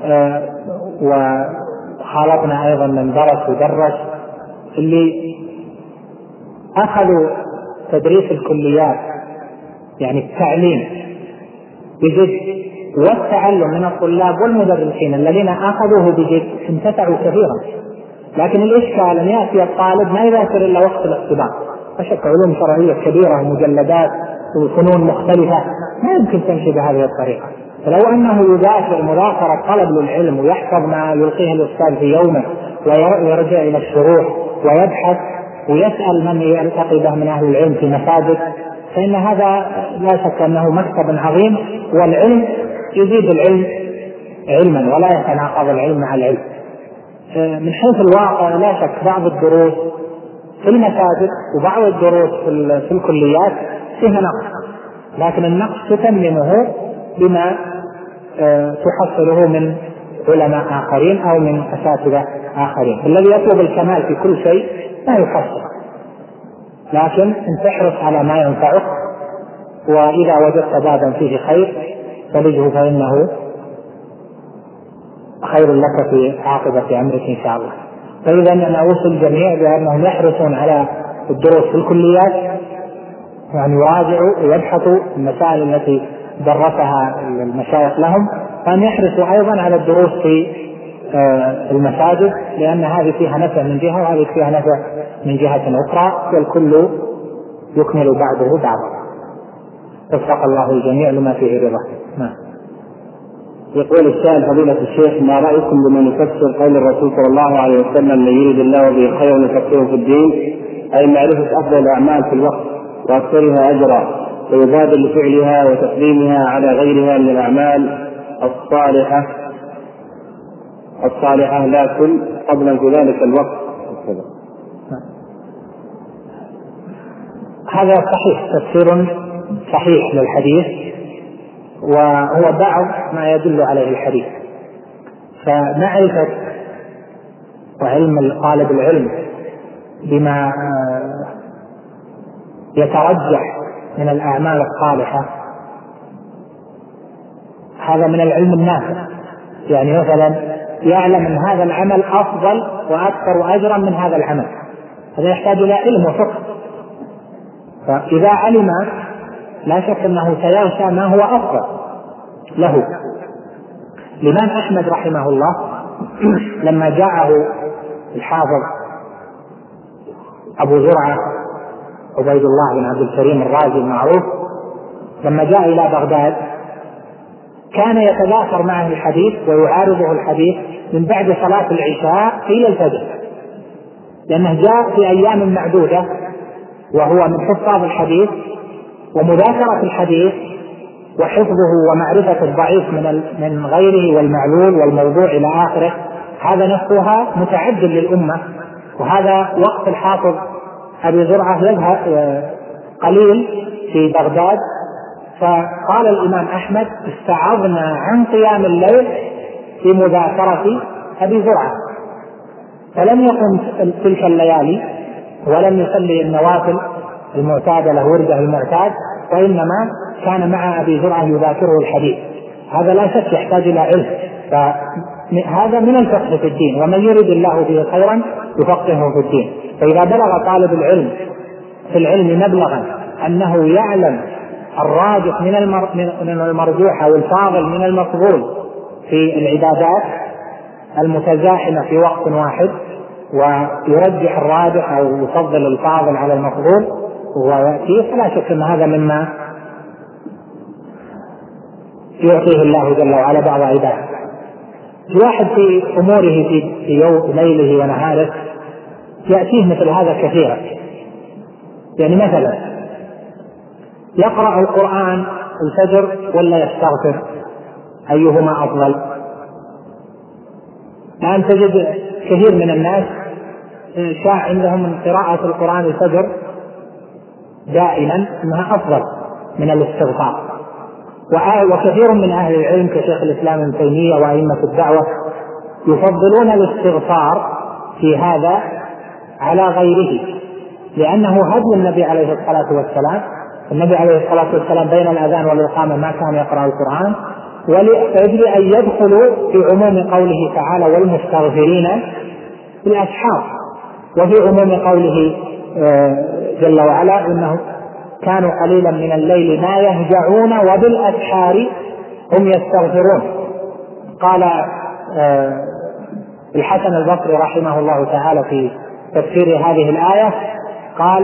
وخالطنا أيضا من درس ودرس اللي أخذوا تدريس الكليات يعني التعليم بجد والتعلم من الطلاب والمدرسين الذين أخذوه بجد انتفعوا كثيرا. لكن الإشكال أن يأتي الطالب ما يذاكر إلا وقت الاختبار، فشك علوم شرعية كبيرة ومجلدات وفنون مختلفة ما يمكن تمشي بهذه الطريقة. فلو أنه يذاكر مذاكرة طلب للعلم ويحفظ ما يلقيه الأستاذ في يومه ويرجع إلى الشروح ويبحث ويسأل من يلتقي به من أهل العلم في المساجد، فإن هذا لا شك أنه مكسب عظيم، والعلم يزيد العلم علما ولا يتناقض العلم مع العلم. من حيث الواقع لا شك بعض الدروس في المساجد وبعض الدروس في الكليات فيها نقص، لكن النقص تتممه بما تحصله من علماء آخرين أو من أساتذة آخرين. الذي يطلب الكمال في كل شيء لا يحصل، لكن أن تحرص على ما ينفعك، وإذا وجدت بابا فيه خير فلجه فإنه خير لك في عاقبة أمرك إن شاء الله. فإذا أنا أوصي الجميع بأنهم يحرصون على الدروس في الكليات، يعني يراجعوا ويبحثوا المسائل التي درسها المشايخ لهم، وأن يحرصوا أيضا على الدروس في المساجد، لأن هذه فيها نفع من جهة وهذه فيها نفع من جهة أخرى، والكل يكمل بعضه بعضا. وفق الله الجميع لما فيه رضا. نعم. يقول السائل فضيلة الشيخ: ما رأيكم بمن يفسر قول الرسول صلى الله عليه وسلم: من يريد الله به خيرا يفقهه في الدين، أي معرفة أفضل الأعمال في الوقت وأكثرها أجرا، ويبادر لفعلها وتقديمها على غيرها من الأعمال الصالحة الصالحة لا كل قبلا في ذلك الوقت. هذا صحيح، تفسير صحيح للحديث، وهو بعض ما يدل عليه الحديث. فمعرفة وعلم طالب العلم بما يترجح من الأعمال الصالحة هذا من العلم النافع. يعني مثلا يعلم أن هذا العمل أفضل وأكثر أجرا من هذا العمل، هذا يحتاج إلى علم وفقه. فإذا علم لا شك أنه سيغشى ما هو أفضل له. الإمام أحمد رحمه الله لما جاءه الحافظ أبو زرعة عبيد الله بن عبد الكريم الرازي المعروف، لما جاء إلى بغداد كان يتذاكر معه الحديث ويعارضه الحديث من بعد صلاة العشاء إلى الفجر، لأنه جاء في أيام معدودة وهو من حفاظ الحديث، ومذاكرة الحديث وحفظه ومعرفة الضعيف من من غيره والمعلول والموضوع إلى آخره، هذا نفسها متعد للأمة. وهذا وقت الحافظ أبي زرعة يذهب قليل في بغداد، فقال الإمام أحمد: استعظنا عن قيام الليل في مذاكرة أبي زرعة، فلم يقم تلك الليالي ولم يصلي النوافل المعتادة له ورده المعتاد، وإنما كان مع أبي زرعة يذاكره الحديث. هذا لا شك يحتاج إلى علم، فهذا من الفقه في الدين، ومن يريد الله به خيرا يفقهه في الدين. فإذا بلغ طالب العلم في العلم مبلغا أنه يعلم الراجح من المرجوح أو الفاضل من المفضول في العبادات المتزاحمة في وقت واحد، ويرجح الراجح أو يفضل الفاضل على المفضول ويأتيه، فلا شك أن هذا مما يعطيه الله جل وعلا بعض عباده. الواحد في أموره في يوم ليله ونهاره يأتيه مثل هذا كثيرا. يعني مثلا يقرأ القرآن الفجر ولا يستغفر، أيهما أفضل؟ الآن تجد كثير من الناس شاع عندهم من قراءة القرآن الفجر دائما أنها أفضل من الاستغفار، وكثير من أهل العلم كشيخ الإسلام ابن تيمية وأئمة الدعوة يفضلون الاستغفار في هذا على غيره، لأنه هدي النبي عليه الصلاة والسلام. النبي عليه الصلاة والسلام بين الأذان والإقامة ما كان يقرأ القرآن، فيجب أن يدخلوا في عموم قوله تعالى: والمستغفرين بالأسحار، وفي عموم قوله جل وعلا: إنه كانوا قليلا من الليل ما يهجعون وبالأسحار هم يستغفرون. قال الحسن البصري رحمه الله تعالى في تفسير هذه الآية، قال: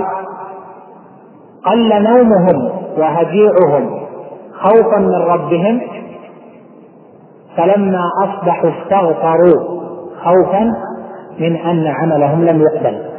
قل نومهم وهجيعهم خوفا من ربهم، فلما أصبحوا استغفروا خوفا من أن عملهم لم يقبل.